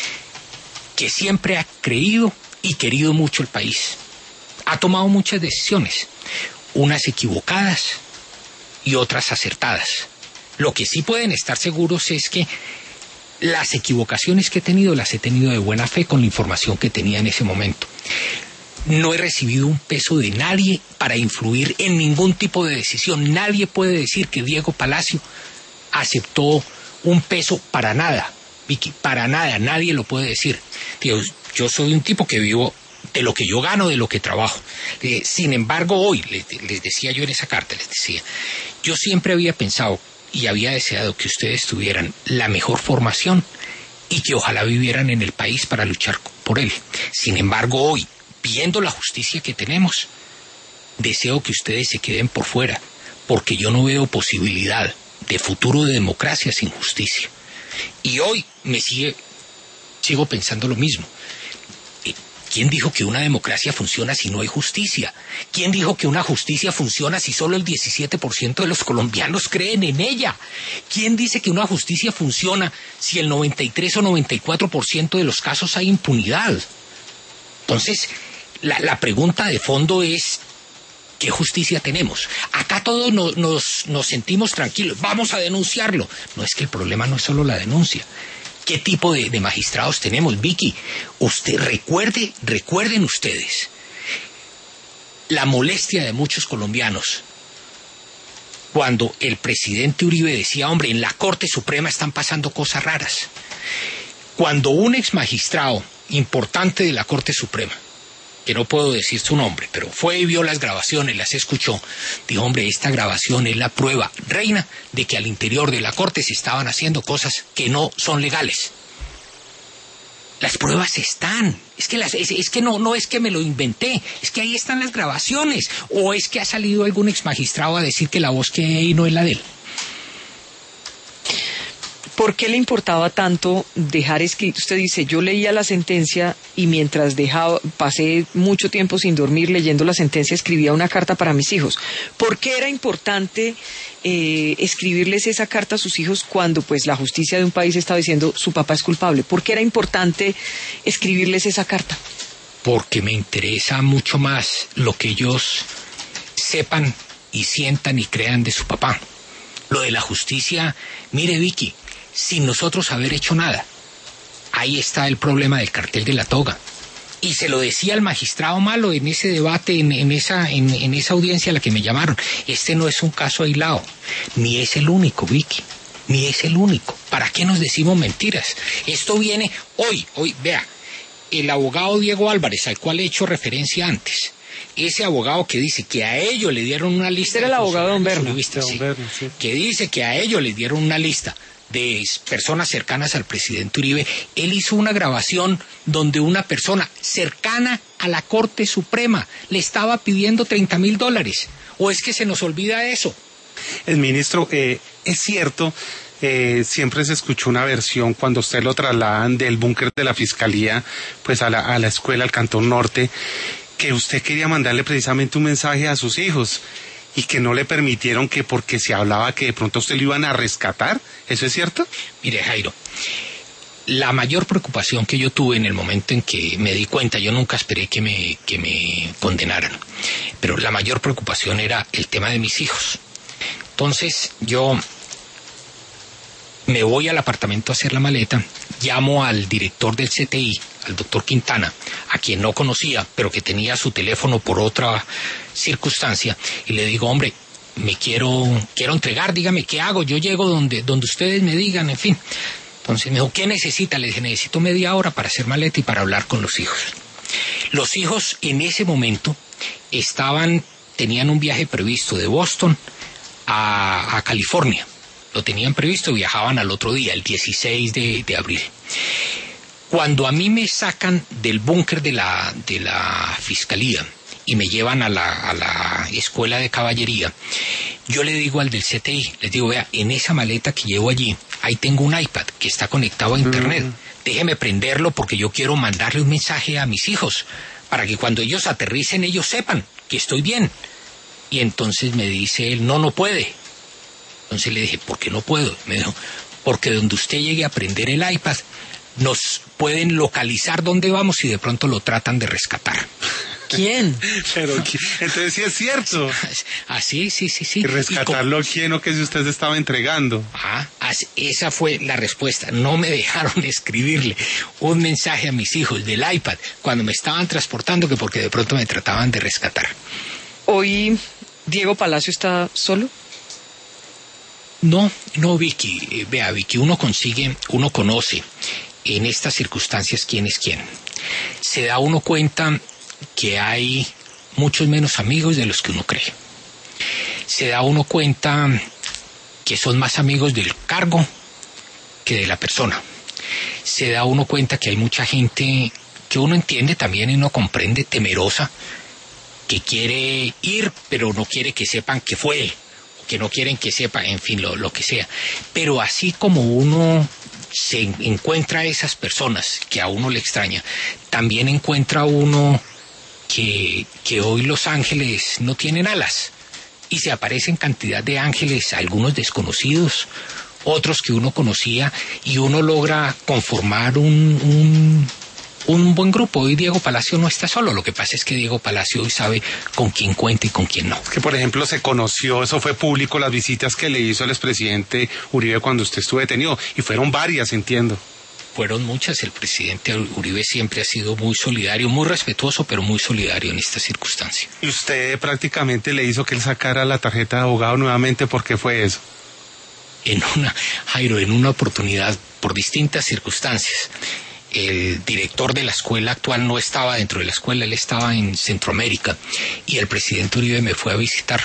que siempre ha creído y querido mucho el país. Ha tomado muchas decisiones, unas equivocadas y otras acertadas. Lo que sí pueden estar seguros es que las equivocaciones que he tenido las he tenido de buena fe con la información que tenía en ese momento. No he recibido un peso de nadie para influir en ningún tipo de decisión. Nadie puede decir que Diego Palacio aceptó un peso para nada. Vicky, para nada, nadie lo puede decir. Dios, yo soy un tipo que vivo de lo que yo gano, de lo que trabajo. Eh, sin embargo, hoy, les, les decía yo en esa carta, les decía, yo siempre había pensado y había deseado que ustedes tuvieran la mejor formación y que ojalá vivieran en el país para luchar por él. Sin embargo, hoy, viendo la justicia que tenemos, deseo que ustedes se queden por fuera, porque yo no veo posibilidad de futuro de democracia sin justicia. Y hoy me sigue, sigo pensando lo mismo. ¿Quién dijo que una democracia funciona si no hay justicia? ¿Quién dijo que una justicia funciona si solo el diecisiete por ciento de los colombianos creen en ella? ¿Quién dice que una justicia funciona si el noventa y tres o noventa y cuatro por ciento de los casos hay impunidad? Entonces, la, la pregunta de fondo es, ¿qué justicia tenemos? Acá todos nos, nos, nos sentimos tranquilos, vamos a denunciarlo. No, es que el problema no es solo la denuncia. ¿Qué tipo de, de magistrados tenemos? Vicky, usted recuerde, recuerden ustedes la molestia de muchos colombianos cuando el presidente Uribe decía, hombre, en la Corte Suprema están pasando cosas raras. Cuando un ex magistrado importante de la Corte Suprema, que no puedo decir su nombre, pero fue y vio las grabaciones, las escuchó, dijo, hombre, esta grabación es la prueba reina de que al interior de la Corte se estaban haciendo cosas que no son legales. Las pruebas están, es que, las, es, es que no, no es que me lo inventé, es que ahí están las grabaciones, o es que ha salido algún ex magistrado a decir que la voz que hay ahí no es la de él. ¿Por qué le importaba tanto dejar escrito? Usted dice, yo leía la sentencia y mientras dejaba, pasé mucho tiempo sin dormir leyendo la sentencia, escribía una carta para mis hijos. ¿Por qué era importante eh, escribirles esa carta a sus hijos cuando pues la justicia de un país estaba diciendo su papá es culpable? ¿Por qué era importante escribirles esa carta? Porque me interesa mucho más lo que ellos sepan y sientan y crean de su papá. Lo de la justicia, mire Vicky, sin nosotros haber hecho nada. Ahí está el problema del cartel de la toga. Y se lo decía al magistrado Malo en ese debate, en, en, esa, en, en esa audiencia a la que me llamaron. Este no es un caso aislado, ni es el único, Vicky, ni es el único. ¿Para qué nos decimos mentiras? Esto viene hoy, hoy, vea, el abogado Diego Álvarez, al cual he hecho referencia antes, ese abogado que dice que a ellos le dieron una lista... Este era el abogado Don Berna. Don Berna, sí. Que dice que a ellos les dieron una lista de personas cercanas al presidente Uribe. Él hizo una grabación donde una persona cercana a la Corte Suprema le estaba pidiendo treinta mil dólares. ¿O es que se nos olvida eso? El ministro, eh, es cierto, eh, siempre se escuchó una versión cuando usted lo trasladan del búnker de la Fiscalía pues a la, a la escuela, al Cantón Norte, que usted quería mandarle precisamente un mensaje a sus hijos y que no le permitieron, que porque se hablaba que de pronto usted lo iban a rescatar. ¿Eso es cierto? Mire, Jairo, la mayor preocupación que yo tuve en el momento en que me di cuenta, yo nunca esperé que me, que me condenaran, pero la mayor preocupación era el tema de mis hijos. Entonces yo me voy al apartamento a hacer la maleta, llamo al director del C T I, al doctor Quintana, a quien no conocía, pero que tenía su teléfono por otra circunstancia, y le digo, hombre, me quiero, quiero entregar, dígame qué hago, yo llego donde, donde ustedes me digan, en fin. Entonces me dijo, ¿qué necesita? Le dije, necesito media hora para hacer maleta y para hablar con los hijos. Los hijos en ese momento estaban, tenían un viaje previsto de Boston a, a California. Lo tenían previsto, viajaban al otro día, el dieciséis de, de abril. Cuando a mí me sacan del búnker de la, de la fiscalía y me llevan a la, a la escuela de caballería, yo le digo al del C T I, les digo, vea, en esa maleta que llevo allí, ahí tengo un iPad que está conectado a internet. Mm. Déjeme prenderlo porque yo quiero mandarle un mensaje a mis hijos para que cuando ellos aterricen ellos sepan que estoy bien. Y entonces me dice él, no, no puede. Entonces le dije, ¿por qué no puedo? Me dijo, porque donde usted llegue a prender el iPad, nos pueden localizar dónde vamos y de pronto lo tratan de rescatar. ¿Quién? Pero entonces sí es cierto. Ah, sí, sí, sí, sí. ¿Y rescatarlo quién o que si usted se estaba entregando? Ah, esa fue la respuesta. No me dejaron escribirle un mensaje a mis hijos del iPad cuando me estaban transportando, que porque de pronto me trataban de rescatar. ¿Hoy Diego Palacio está solo? No, no, Vicky. Eh, vea, Vicky, uno consigue, uno conoce en estas circunstancias quién es quién. Se da uno cuenta que hay muchos menos amigos de los que uno cree. Se da uno cuenta que son más amigos del cargo que de la persona. Se da uno cuenta que hay mucha gente que uno entiende también y uno comprende, temerosa, que quiere ir pero no quiere que sepan que fue él, que no quieren que sepa, en fin, lo, lo que sea. Pero así como uno se encuentra a esas personas que a uno le extraña, también encuentra uno que, que hoy los ángeles no tienen alas y se aparecen cantidad de ángeles, algunos desconocidos, otros que uno conocía, y uno logra conformar un, un, un buen grupo. Hoy Diego Palacio no está solo, lo que pasa es que Diego Palacio hoy sabe con quién cuenta y con quién no. Que por ejemplo se conoció, eso fue público, las visitas que le hizo el expresidente Uribe cuando usted estuvo detenido, y fueron varias, entiendo. Fueron muchas. El presidente Uribe siempre ha sido muy solidario, muy respetuoso, pero muy solidario en esta circunstancia. ¿Y usted prácticamente le hizo que él sacara la tarjeta de abogado nuevamente? ¿Por qué fue eso? En una, Jairo, en una oportunidad, por distintas circunstancias, el director de la escuela actual no estaba dentro de la escuela, él estaba en Centroamérica, y el presidente Uribe me fue a visitar.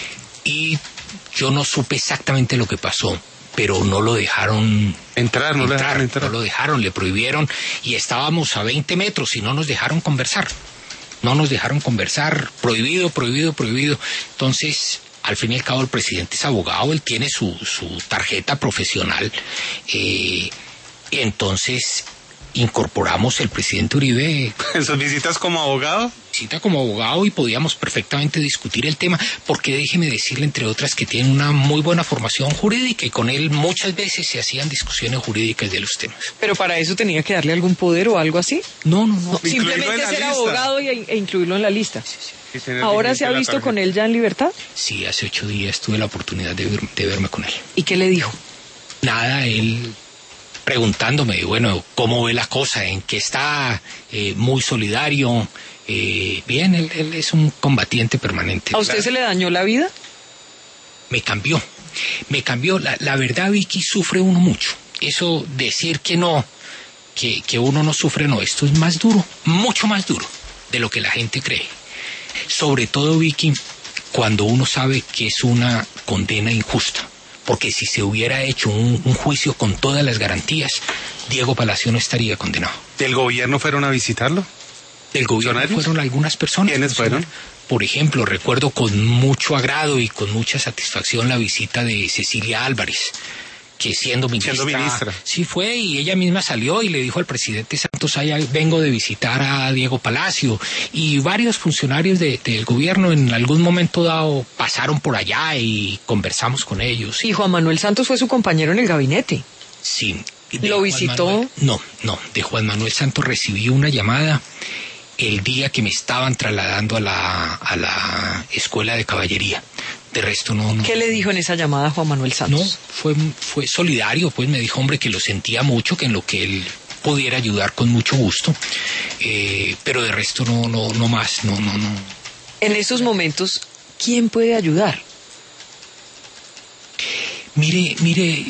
Y yo no supe exactamente lo que pasó, pero no lo dejaron entrar, no, entrar, le dejaron entrar. no lo dejaron, le prohibieron, y estábamos a veinte metros y no nos dejaron conversar. No nos dejaron conversar, prohibido, prohibido, prohibido. Entonces, al fin y al cabo, el presidente es abogado, él tiene su, su tarjeta profesional. Eh, entonces, incorporamos el presidente Uribe. ¿En sus visitas como abogado? Visita como abogado, y podíamos perfectamente discutir el tema, porque déjeme decirle, entre otras, que tiene una muy buena formación jurídica, y con él muchas veces se hacían discusiones jurídicas de los temas. ¿Pero para eso tenía que darle algún poder o algo así? No, no, no. no simplemente ser abogado y, e incluirlo en la lista. Sí, sí. ¿Ahora se ha visto con él ya en libertad? Sí, hace ocho días tuve la oportunidad de, ver, de verme con él. ¿Y qué le dijo? Nada, él preguntándome, bueno, cómo ve la cosa, en qué está, eh, muy solidario. Eh, bien, él, él es un combatiente permanente. ¿A usted claro. se le dañó la vida? Me cambió, me cambió. La, la verdad, Vicky, sufre uno mucho. Eso, decir que no, que, que uno no sufre, no, esto es más duro, mucho más duro de lo que la gente cree. Sobre todo, Vicky, cuando uno sabe que es una condena injusta. Porque si se hubiera hecho un, un juicio con todas las garantías, Diego Palacio no estaría condenado. ¿Del gobierno fueron a visitarlo? Del gobierno fueron algunas personas. ¿Quiénes fueron? Por ejemplo, recuerdo con mucho agrado y con mucha satisfacción la visita de Cecilia Álvarez, que siendo ministra, siendo ministra. Sí fue, y ella misma salió y le dijo al presidente Santos, ay, vengo de visitar a Diego Palacio, y varios funcionarios de, del gobierno en algún momento dado pasaron por allá y conversamos con ellos. Y Juan Manuel Santos fue su compañero en el gabinete. Sí, ¿Lo visitó? Manuel, no, no, de Juan Manuel Santos recibí una llamada el día que me estaban trasladando a la, a la escuela de caballería. De resto no, no. ¿Qué le dijo en esa llamada Juan Manuel Santos? No, fue, fue solidario, pues me dijo, hombre, que lo sentía mucho, que en lo que él pudiera ayudar con mucho gusto, eh, pero de resto no, no, no más, no, no, no. En esos momentos, ¿quién puede ayudar? Mire, mire,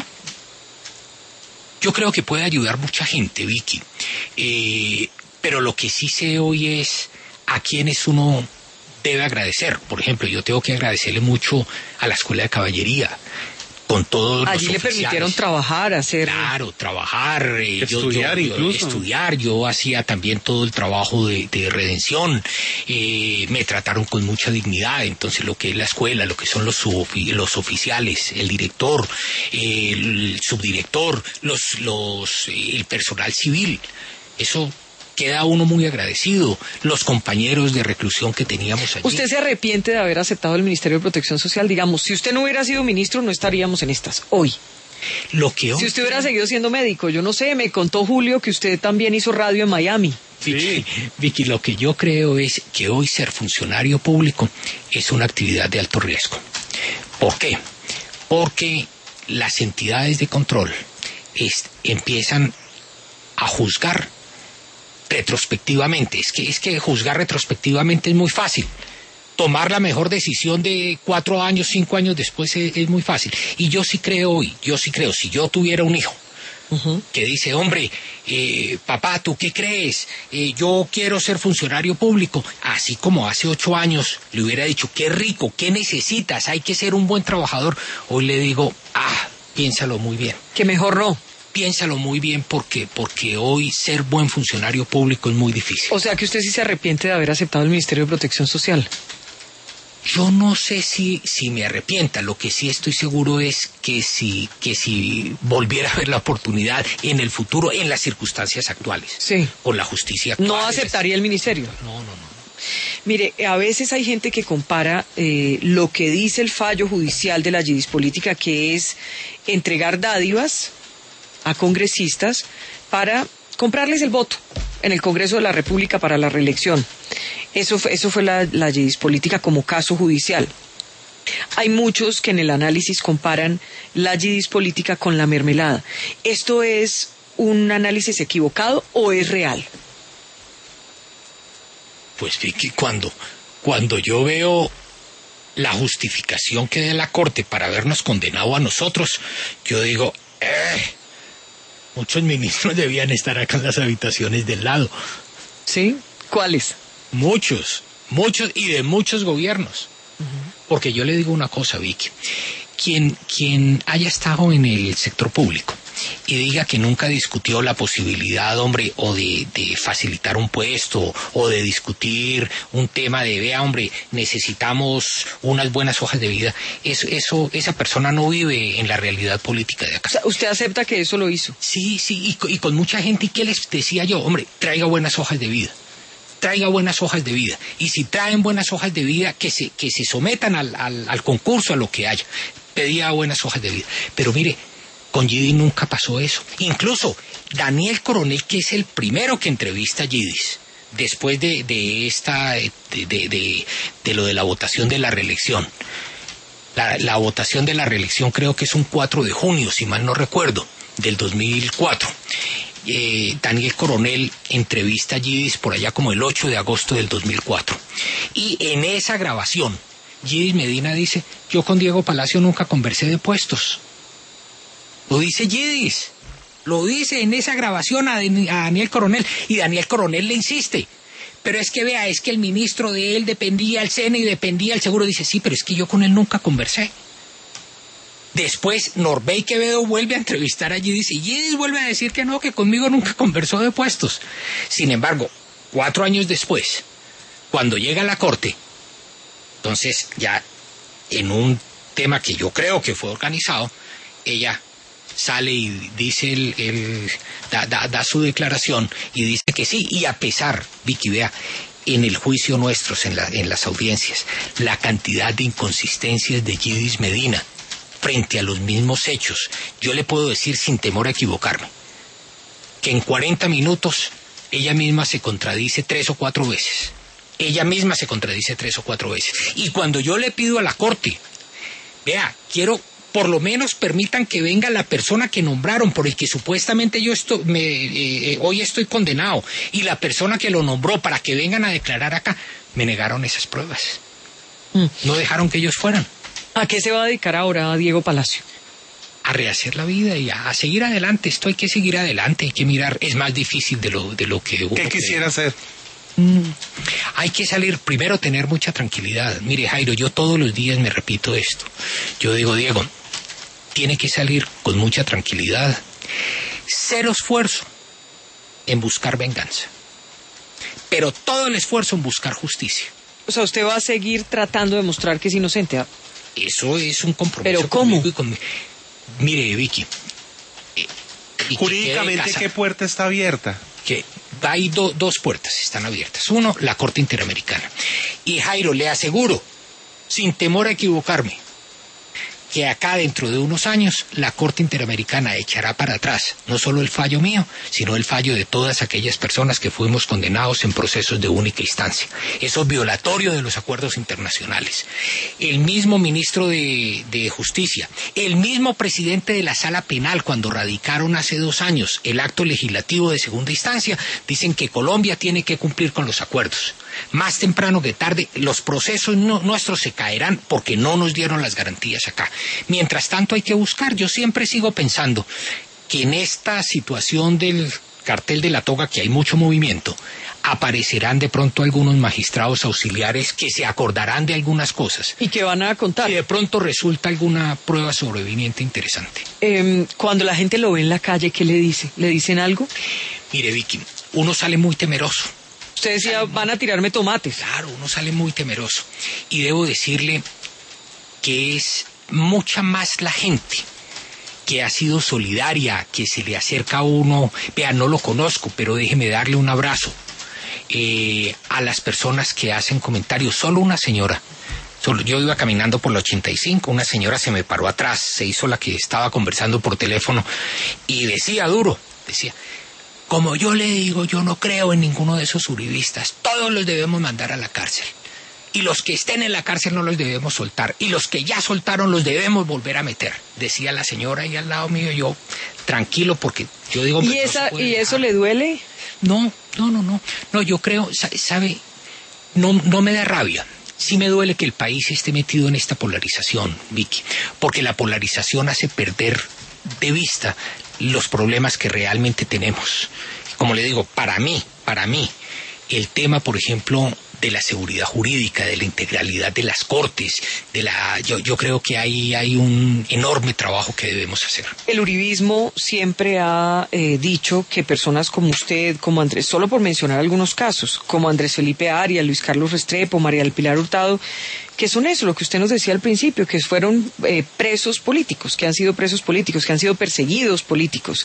yo creo que puede ayudar mucha gente, Vicky, eh, pero lo que sí sé hoy es a quienes uno debe agradecer. Por ejemplo, yo tengo que agradecerle mucho a la Escuela de Caballería, con todos allí los le permitieron trabajar, hacer... Claro, trabajar, eh, estudiar yo, yo, yo, incluso. Estudiar, yo hacía también todo el trabajo de, de redención, eh, me trataron con mucha dignidad, entonces lo que es la escuela, lo que son los, subofi- los oficiales, el director, eh, el subdirector, los, los, eh, el personal civil, eso... Queda uno muy agradecido, los compañeros de reclusión que teníamos allí. ¿Usted se arrepiente de haber aceptado el Ministerio de Protección Social? Digamos, si usted no hubiera sido ministro, no estaríamos en estas hoy. Lo que hoy... Si usted hubiera seguido siendo médico, yo no sé, me contó Julio que usted también hizo radio en Miami. Vicky, Vicky, lo que yo creo es que hoy ser funcionario público es una actividad de alto riesgo. ¿Por qué? Porque las entidades de control es, empiezan a juzgar retrospectivamente. Es que, es que juzgar retrospectivamente es muy fácil. Tomar la mejor decisión de cuatro años, cinco años después es, es muy fácil. Y yo sí creo hoy, yo sí creo, si yo tuviera un hijo uh-huh. que dice, hombre, eh, papá, ¿tú qué crees? Eh, yo quiero ser funcionario público. Así como hace ocho años le hubiera dicho, qué rico, qué necesitas, hay que ser un buen trabajador. Hoy le digo, ah, piénsalo muy bien. Que mejor no. Piénsalo muy bien porque, porque hoy ser buen funcionario público es muy difícil. O sea que usted sí se arrepiente de haber aceptado el Ministerio de Protección Social. Yo no sé si, si me arrepienta, lo que sí estoy seguro es que si, que si volviera a ver la oportunidad en el futuro, en las circunstancias actuales, sí. con la justicia actual. ¿No aceptaría el ministerio? No, no, no. Mire, a veces hay gente que compara eh, lo que dice el fallo judicial de la Yidis Política, que es entregar dádivas a congresistas para comprarles el voto en el Congreso de la República para la reelección. Eso fue, eso fue la, la Yidis Política como caso judicial. Hay muchos que en el análisis comparan la Yidis Política con la mermelada. ¿Esto es un análisis equivocado o es real? Pues Vicky, cuando, cuando yo veo la justificación que da la Corte para habernos condenado a nosotros, yo digo, eh, muchos ministros debían estar acá en las habitaciones del lado. ¿Sí? ¿Cuáles? Muchos, muchos y de muchos gobiernos. Uh-huh. Porque yo le digo una cosa, Vicky, quien, quien haya estado en el sector público y diga que nunca discutió la posibilidad, hombre, o de, de facilitar un puesto, o de discutir un tema de, vea, hombre, necesitamos unas buenas hojas de vida, eso, eso, esa persona no vive en la realidad política de acá. O sea, ¿usted acepta que eso lo hizo? Sí, sí, y, y con mucha gente, ¿y qué les decía yo? Hombre, traiga buenas hojas de vida. Traiga buenas hojas de vida. Y si traen buenas hojas de vida, que se, que se sometan al, al, al concurso, a lo que haya. Pedía buenas hojas de vida. Pero mire, con Yidis nunca pasó eso. Incluso Daniel Coronel, que es el primero que entrevista a Yidis, después de, de esta, de, de, de, de lo de la votación de la reelección. La, la votación de la reelección creo que es un cuatro de junio, si mal no recuerdo, del dos mil cuatro. Eh, Daniel Coronel entrevista a Yidis por allá como el ocho de agosto del dos mil cuatro. Y en esa grabación, Yidis Medina dice, yo con Diego Palacio nunca conversé de puestos. Lo dice Yidis, lo dice en esa grabación a, a Daniel Coronel, y Daniel Coronel le insiste. Pero es que vea, es que el ministro de él dependía el SENA y dependía el seguro. Dice, sí, pero es que yo con él nunca conversé. Después Norbey Quevedo vuelve a entrevistar a Yidis y Yidis vuelve a decir que no, que conmigo nunca conversó de puestos. Sin embargo, cuatro años después, cuando llega a la Corte, entonces ya en un tema que yo creo que fue organizado, ella sale y dice el, el da, da, da su declaración y dice que sí, y a pesar, Vicky, vea, en el juicio nuestros, en, la, en las audiencias, la cantidad de inconsistencias de Yidis Medina frente a los mismos hechos, yo le puedo decir sin temor a equivocarme, que en cuarenta minutos ella misma se contradice tres o cuatro veces. Ella misma se contradice tres o cuatro veces. Y cuando yo le pido a la Corte, vea, quiero, por lo menos permitan que venga la persona que nombraron, por el que supuestamente yo estoy, me, eh, hoy estoy condenado, y la persona que lo nombró para que vengan a declarar acá, me negaron esas pruebas. Mm. No dejaron que ellos fueran. ¿A qué se va a dedicar ahora Diego Palacio? A rehacer la vida y a, a seguir adelante. Esto hay que seguir adelante, hay que mirar. Es más difícil de lo, de lo que uno ¿Qué quisiera hacer? Mm, hay que salir, primero tener mucha tranquilidad. Mire, Jairo, yo todos los días me repito esto. Yo digo, Diego, tiene que salir con mucha tranquilidad. Cero esfuerzo en buscar venganza, pero todo el esfuerzo en buscar justicia. O sea, usted va a seguir tratando de mostrar que es inocente. ¿Ah? Eso es un compromiso. ¿Pero cómo? Y con... Mire, Vicky. Eh, Jurídicamente, ¿qué puerta está abierta? Que hay do, dos puertas, están abiertas. Uno, la Corte Interamericana. Y Jairo, le aseguro, sin temor a equivocarme, que acá dentro de unos años la Corte Interamericana echará para atrás no solo el fallo mío, sino el fallo de todas aquellas personas que fuimos condenados en procesos de única instancia. Eso es violatorio de los acuerdos internacionales. El mismo ministro de, de Justicia, el mismo presidente de la Sala Penal, cuando radicaron hace dos años el acto legislativo de segunda instancia, dicen que Colombia tiene que cumplir con los acuerdos. Más temprano que tarde, los procesos no, nuestros se caerán porque no nos dieron las garantías acá. Mientras tanto hay que buscar. Yo siempre sigo pensando que en esta situación del cartel de la toga, que hay mucho movimiento, aparecerán de pronto algunos magistrados auxiliares que se acordarán de algunas cosas. ¿Y que van a contar? Y de pronto resulta alguna prueba sobreviviente interesante. Eh, cuando la gente lo ve en la calle, ¿qué le dice? ¿Le dicen algo? Mire, Vicky, uno sale muy temeroso. Usted decía, van a tirarme tomates. Claro, uno sale muy temeroso. Y debo decirle que es mucha más la gente que ha sido solidaria, que se le acerca a uno. Vea, no lo conozco, pero déjeme darle un abrazo. Eh, a las personas que hacen comentarios. Solo una señora. Solo, yo iba caminando por la ochenta y cinco, una señora se me paró atrás, se hizo la que estaba conversando por teléfono y decía duro, decía... Como yo le digo, yo no creo en ninguno de esos uribistas. Todos los debemos mandar a la cárcel. Y los que estén en la cárcel no los debemos soltar. Y los que ya soltaron los debemos volver a meter. Decía la señora ahí al lado mío, yo tranquilo porque yo digo... ¿Y, esa, no ¿y eso le duele? No, no, no, no. No, yo creo, sabe, no, no me da rabia. Sí me duele que el país esté metido en esta polarización, Vicky. Porque la polarización hace perder de vista los problemas que realmente tenemos. Como le digo, para mí, para mí, el tema, por ejemplo, de la seguridad jurídica, de la integralidad de las cortes, de la, yo, yo creo que hay, hay un enorme trabajo que debemos hacer. El uribismo siempre ha eh, dicho que personas como usted, como Andrés, solo por mencionar algunos casos, como Andrés Felipe Arias, Luis Carlos Restrepo, María del Pilar Hurtado, que son eso, lo que usted nos decía al principio, que fueron eh, presos políticos, que han sido presos políticos, que han sido perseguidos políticos.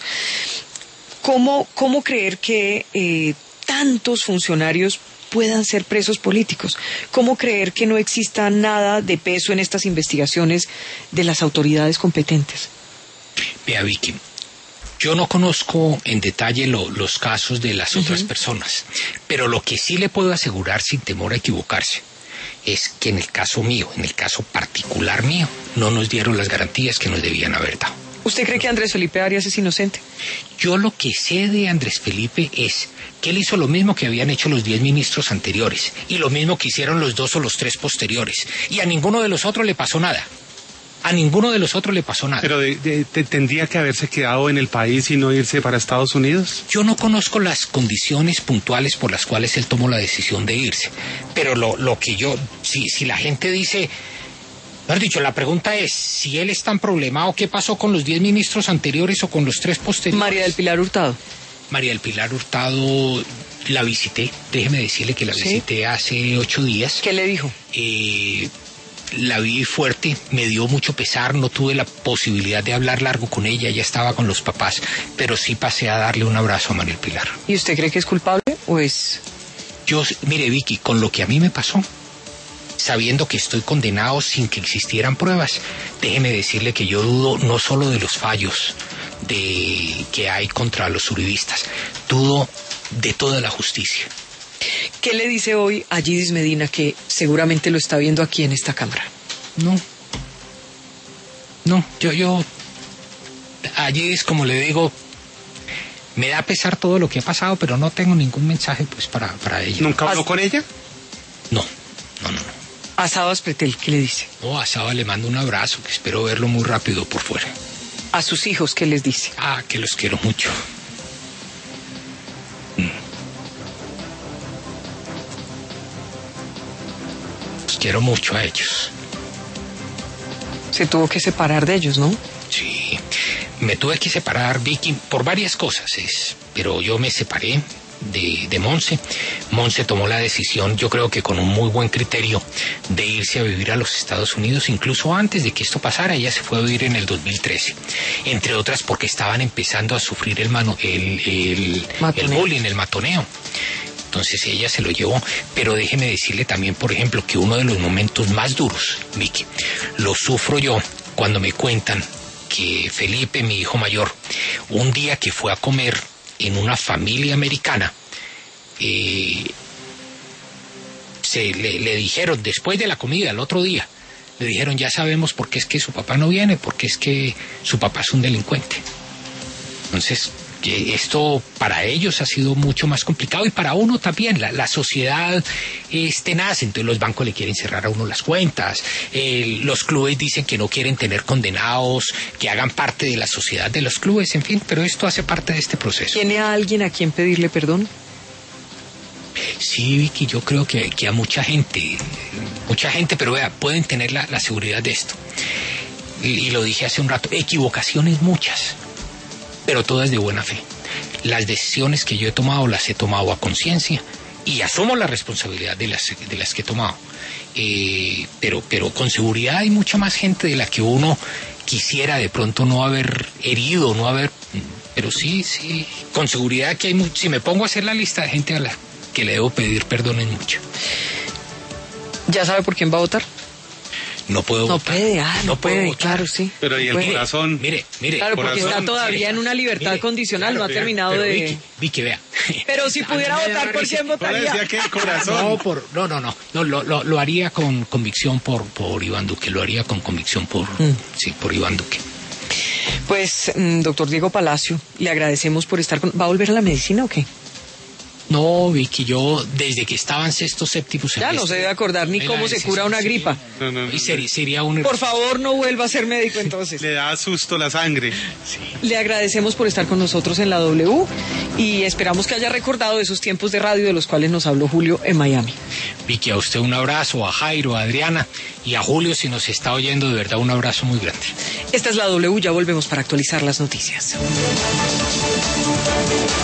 ¿Cómo, cómo creer que eh, tantos funcionarios puedan ser presos políticos? ¿Cómo creer que no exista nada de peso en estas investigaciones de las autoridades competentes? Vea, Vicky, yo no conozco en detalle lo, los casos de las uh-huh. otras personas, pero lo que sí le puedo asegurar sin temor a equivocarse es que en el caso mío, en el caso particular mío, no nos dieron las garantías que nos debían haber dado. ¿Usted cree que Andrés Felipe Arias es inocente? Yo lo que sé de Andrés Felipe es que él hizo lo mismo que habían hecho los diez ministros anteriores y lo mismo que hicieron los dos o los tres posteriores. Y a ninguno de los otros le pasó nada. A ninguno de los otros le pasó nada. Pero de, de, de, ¿tendría que haberse quedado en el país y no irse para Estados Unidos? Yo no conozco las condiciones puntuales por las cuales él tomó la decisión de irse. Pero lo, lo que yo... Si, si la gente dice... Mejor dicho, la pregunta es, si él es tan problemado, ¿qué pasó con los diez ministros anteriores o con los tres posteriores? María del Pilar Hurtado. María del Pilar Hurtado la visité. Déjeme decirle que la ¿Sí? visité hace ocho días. ¿Qué le dijo? Eh... La vi fuerte, me dio mucho pesar, no tuve la posibilidad de hablar largo con ella, ella estaba con los papás, pero sí pasé a darle un abrazo a María Pilar. ¿Y usted cree que es culpable o es...? Yo, mire Vicky, con lo que a mí me pasó, sabiendo que estoy condenado sin que existieran pruebas, déjeme decirle que yo dudo no solo de los fallos, de que hay contra los uribistas. Dudo de toda la justicia. ¿Qué le dice hoy a Yidis Medina, que seguramente lo está viendo aquí en esta cámara? No. No, yo, yo, a Yidis, como le digo, me da pesar todo lo que ha pasado, pero no tengo ningún mensaje pues para, para ella. ¿Nunca habló As- con ella? No, no, no, no. A Sabas Pretel, ¿qué le dice? No, a Saba le mando un abrazo, que espero verlo muy rápido por fuera. A sus hijos, ¿qué les dice? Ah, que los quiero mucho. Mm. Los quiero mucho a ellos. Se tuvo que separar de ellos, ¿no? Sí, me tuve que separar, Vicky, por varias cosas, es, pero yo me separé de, de Monse. Monse tomó la decisión, yo creo que con un muy buen criterio, de irse a vivir a los Estados Unidos, incluso antes de que esto pasara. Ella se fue a vivir en el dos mil trece, entre otras porque estaban empezando a sufrir el, mano, el, el, el bullying, el matoneo. Entonces ella se lo llevó, pero déjeme decirle también, por ejemplo, que uno de los momentos más duros, Vicky, lo sufro yo cuando me cuentan que Felipe, mi hijo mayor, un día que fue a comer en una familia americana, eh, se le, le dijeron, después de la comida, el otro día, le dijeron, ya sabemos por qué es que su papá no viene, porque es que su papá es un delincuente. Entonces, esto para ellos ha sido mucho más complicado y para uno también. La, la sociedad es tenaz, entonces los bancos le quieren cerrar a uno las cuentas, eh, los clubes dicen que no quieren tener condenados, que hagan parte de la sociedad de los clubes, en fin, pero esto hace parte de este proceso. ¿Tiene a alguien a quien pedirle perdón? Sí, Vicky, yo creo que, que a mucha gente, mucha gente, pero vea, pueden tener la, la seguridad de esto. Y, y lo dije hace un rato, equivocaciones muchas, pero todas de buena fe. Las decisiones que yo he tomado las he tomado a conciencia y asumo la responsabilidad de las, de las que he tomado. Eh, pero, pero con seguridad hay mucha más gente de la que uno quisiera de pronto no haber herido, no haber... Pero sí, sí, con seguridad que hay mucho. Si me pongo a hacer la lista de gente a la que le debo pedir perdón es mucho. ¿Ya sabe por quién va a votar? No puedo No votar. puede, ah, no, no puedo puede, votar. claro, sí. Pero y el Puede. corazón. Mire, mire. Claro, porque corazón, está todavía en una libertad Mire, condicional, claro, no ha pero- terminado pero de... Vicky, Vicky, vea. Pero si pudiera A mí me da votar, ¿por risa. quién Ahora votaría? decía que el corazón. No, por, no, no, no, no lo, lo, lo haría con convicción por, por Iván Duque, lo haría con convicción por, Mm. sí, por Iván Duque. Pues, mm, doctor Diego Palacio, le agradecemos por estar con... ¿Va a volver a la medicina o qué? No, Vicky, yo desde que estaba en sexto, séptimo Ya no se debe acordar ni Ay, cómo la se decisión, cura una sí. gripa. No, no, no, Y sería, sería un... Por favor, no vuelva a ser médico entonces. Le da susto la sangre. Le agradecemos por estar con nosotros en la W y esperamos que haya recordado esos tiempos de radio de los cuales nos habló Julio en Miami. Vicky, a usted un abrazo, a Jairo, a Adriana y a Julio, si nos está oyendo, de verdad un abrazo muy grande. Esta es la W, ya volvemos para actualizar las noticias.